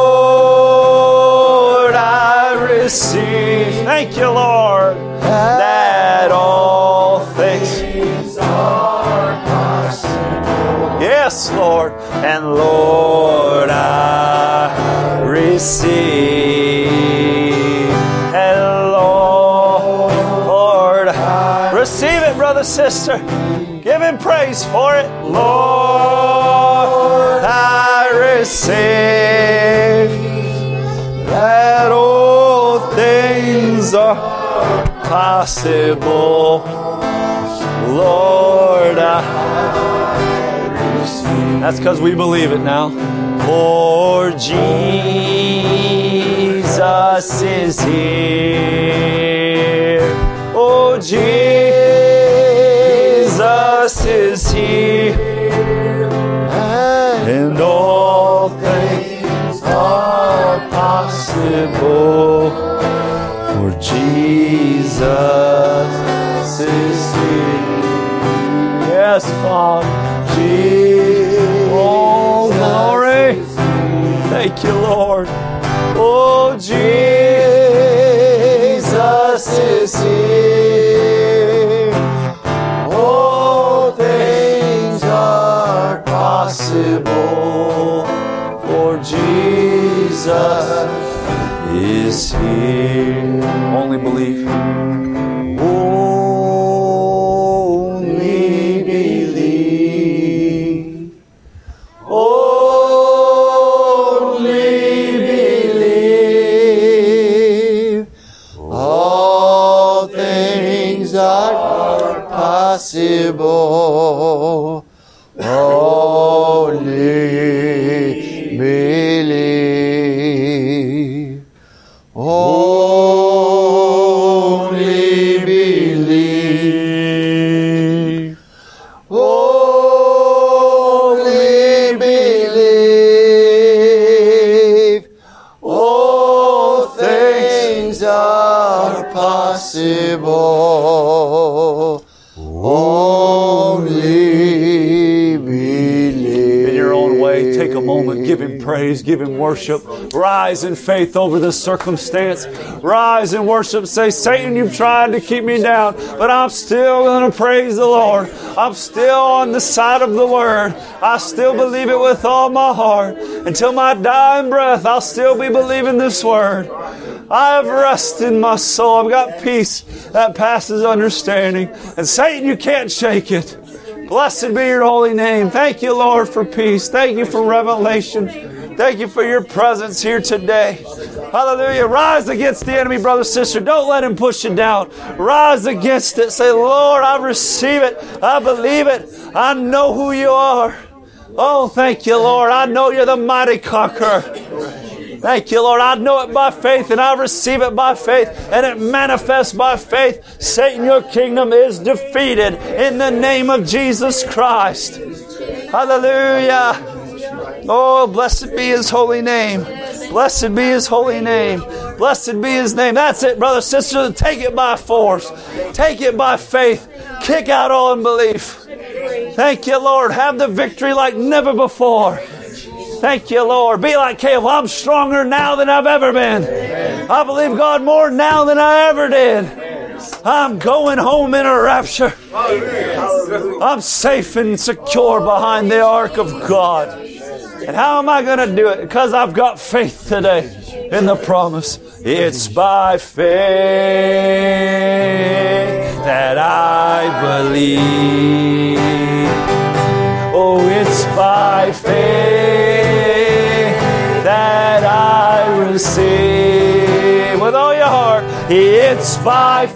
Lord, I receive. Thank you, Lord, that all things are possible. Yes, Lord. And Lord, I receive. And Lord, receive it, brother, sister. Give him praise for it. Lord, I receive that all things are possible. Lord, I receive. That's because we believe it now. For Jesus is here. Oh, Jesus is here. And all things are possible. For Jesus is here. Yes, Father. Oh, glory. Thank you, Lord. Oh, Jesus is here. All things are possible. For Jesus is here. Only believe. Only believe. Only believe. all things are possible. Only believe. Only believe. Only believe. All things are possible. Only believe. In your own way, take a moment, give him praise, give him worship. Rise in faith over this circumstance. Rise in worship. Say, Satan, you've tried to keep me down, but I'm still going to praise the Lord. I'm still on the side of the Word. I still believe it with all my heart. Until my dying breath, I'll still be believing this Word. I have rest in my soul. I've got peace that passes understanding. And Satan, you can't shake it. Blessed be your holy name. Thank you, Lord, for peace. Thank you for revelation. Thank you for your presence here today. Hallelujah. Rise against the enemy, brother, sister. Don't let him push you down. Rise against it. Say, Lord, I receive it. I believe it. I know who you are. Oh, thank you, Lord. I know you're the mighty conqueror. Thank you, Lord. I know it by faith, and I receive it by faith, and it manifests by faith. Satan, your kingdom is defeated in the name of Jesus Christ. Hallelujah. Oh, blessed be His holy name. Blessed be His holy name. Blessed be His name. That's it, brother, sister. Take it by force. Take it by faith. Kick out all unbelief. Thank you, Lord. Have the victory like never before. Thank you, Lord. Be like Caleb. I'm stronger now than I've ever been. I believe God more now than I ever did. I'm going home in a rapture. I'm safe and secure behind the ark of God. And how am I going to do it? Because I've got faith today in the promise. It's by faith that I believe. Oh, it's by faith that I receive. With all your heart, it's by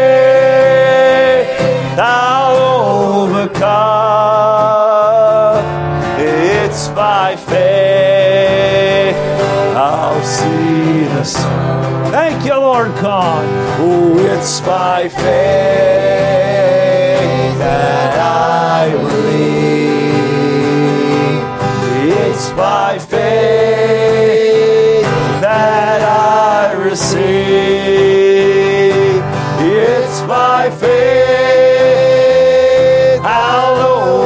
faith I'll overcome. It's by faith I'll see the sun. Thank you, Lord God. Oh, it's by faith that I believe. It's by faith that I receive. It's by faith I'll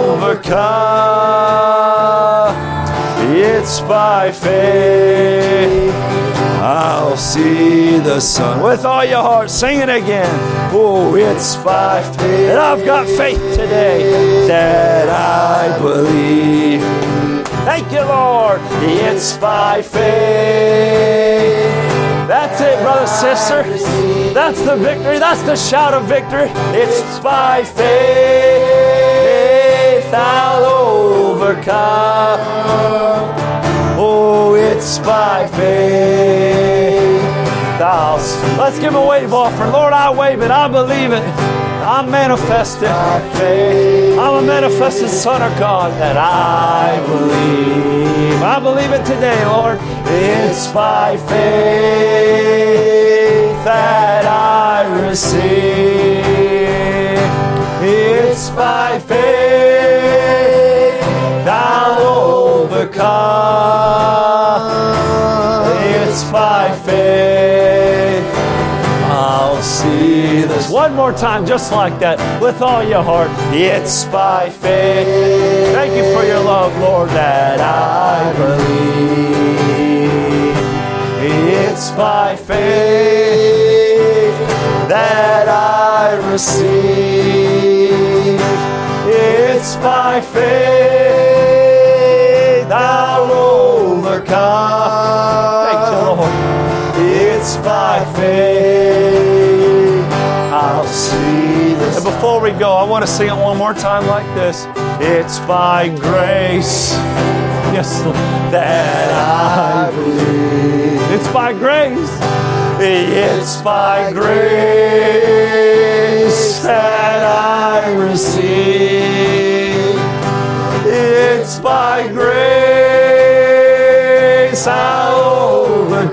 overcome. It's by faith I'll see the sun. With all your heart, sing it again. Oh, it's by faith. And I've got faith today that I believe. Thank you, Lord. It's by faith. That's it, brother, sister. That's the victory. That's the shout of victory. It's by faith I'll overcome. Oh, it's by faith. Let's give a wave offering. Lord, I wave it. I believe it. I'm manifested. I'm a manifested Son of God that I believe. I believe it today, Lord. It's by faith that I receive. It's by faith I'll overcome. It's by faith I'll see this. One more time, just like that, with all your heart. It's by faith. Thank you for your love, Lord, that I believe. It's by faith that I receive. It's by faith I'll overcome. Thank you, Lord. It's by faith I'll see this. And before we go, I want to sing it one more time like this. It's by grace, yes, Lord, that I believe. It's by grace. It's by grace that I receive. It's by grace I'll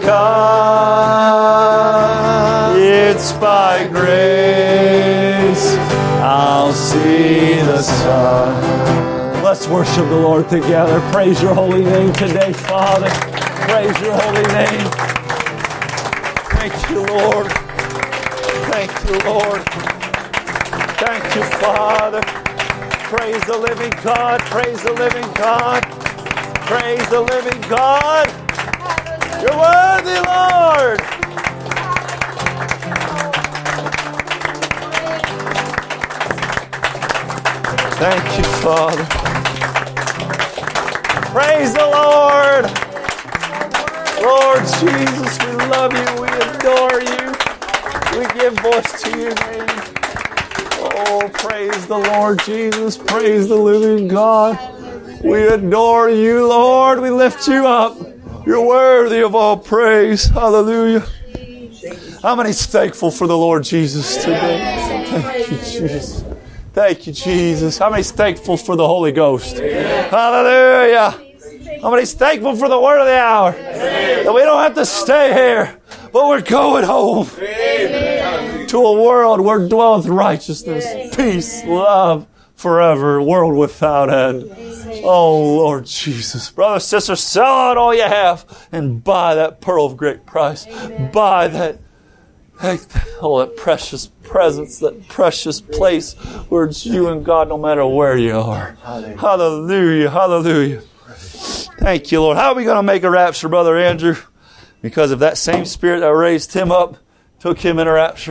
overcome. It's by grace I'll see the sun. Let's worship the Lord together. Praise your holy name today, Father. Praise your holy name. Thank you, Lord. Thank you, Lord. Thank you, Father. Praise the living God. Praise the living God. Praise the living God. You're worthy, Lord. Thank you, Father. Praise the Lord. Lord Jesus, we love you. We adore you. We give voice to your name. Oh, praise the Lord Jesus. Praise the living God. We adore you, Lord. We lift you up. You're worthy of all praise. Hallelujah. How many's thankful for the Lord Jesus today? Thank you, Jesus. Thank you, Jesus. How many's thankful for the Holy Ghost? Hallelujah. How many's thankful for the word of the hour? That we don't have to stay here, but we're going home to a world where dwelleth righteousness, peace, love forever, world without end. Oh, Lord Jesus. Brother, sister, sell out all you have and buy that pearl of great price. Buy that precious presence, that precious place where it's you and God no matter where you are. Hallelujah. Hallelujah. Thank you, Lord. How are we going to make a rapture, Brother Andrew? Because of that same Spirit that raised him up, took him in a rapture,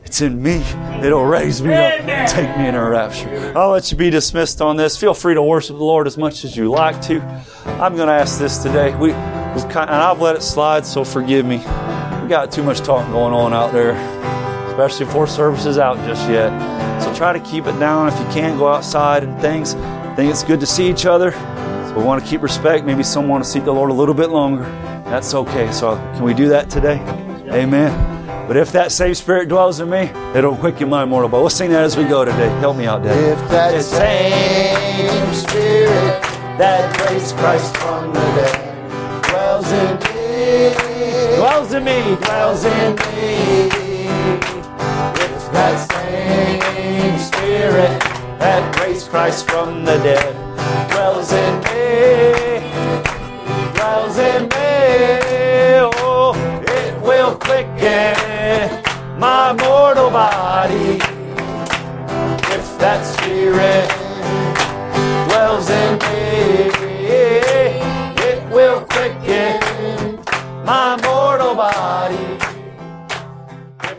It's in me. It'll raise me up and take me in a rapture. I'll let you be dismissed on this. Feel free to worship the Lord as much as you like to. I'm going to ask this today. And I've let it slide, so forgive me. We got too much talking going on out there, especially before service is out just yet. So try to keep it down. If you can, go outside and things. I think it's good to see each other. So we want to keep respect. Maybe some want to seek the Lord a little bit longer. That's okay. So can we do that today? Amen. But if that same Spirit dwells in me, it'll quicken my mortal body. We'll sing that as we go today. Help me out, Dad. If that same Spirit that raised Christ from the dead dwells in me, Dwells in me. dwells in me. If that same Spirit That raised Christ from the dead dwells in me. Dwells in me. Oh, it will quicken my mortal body.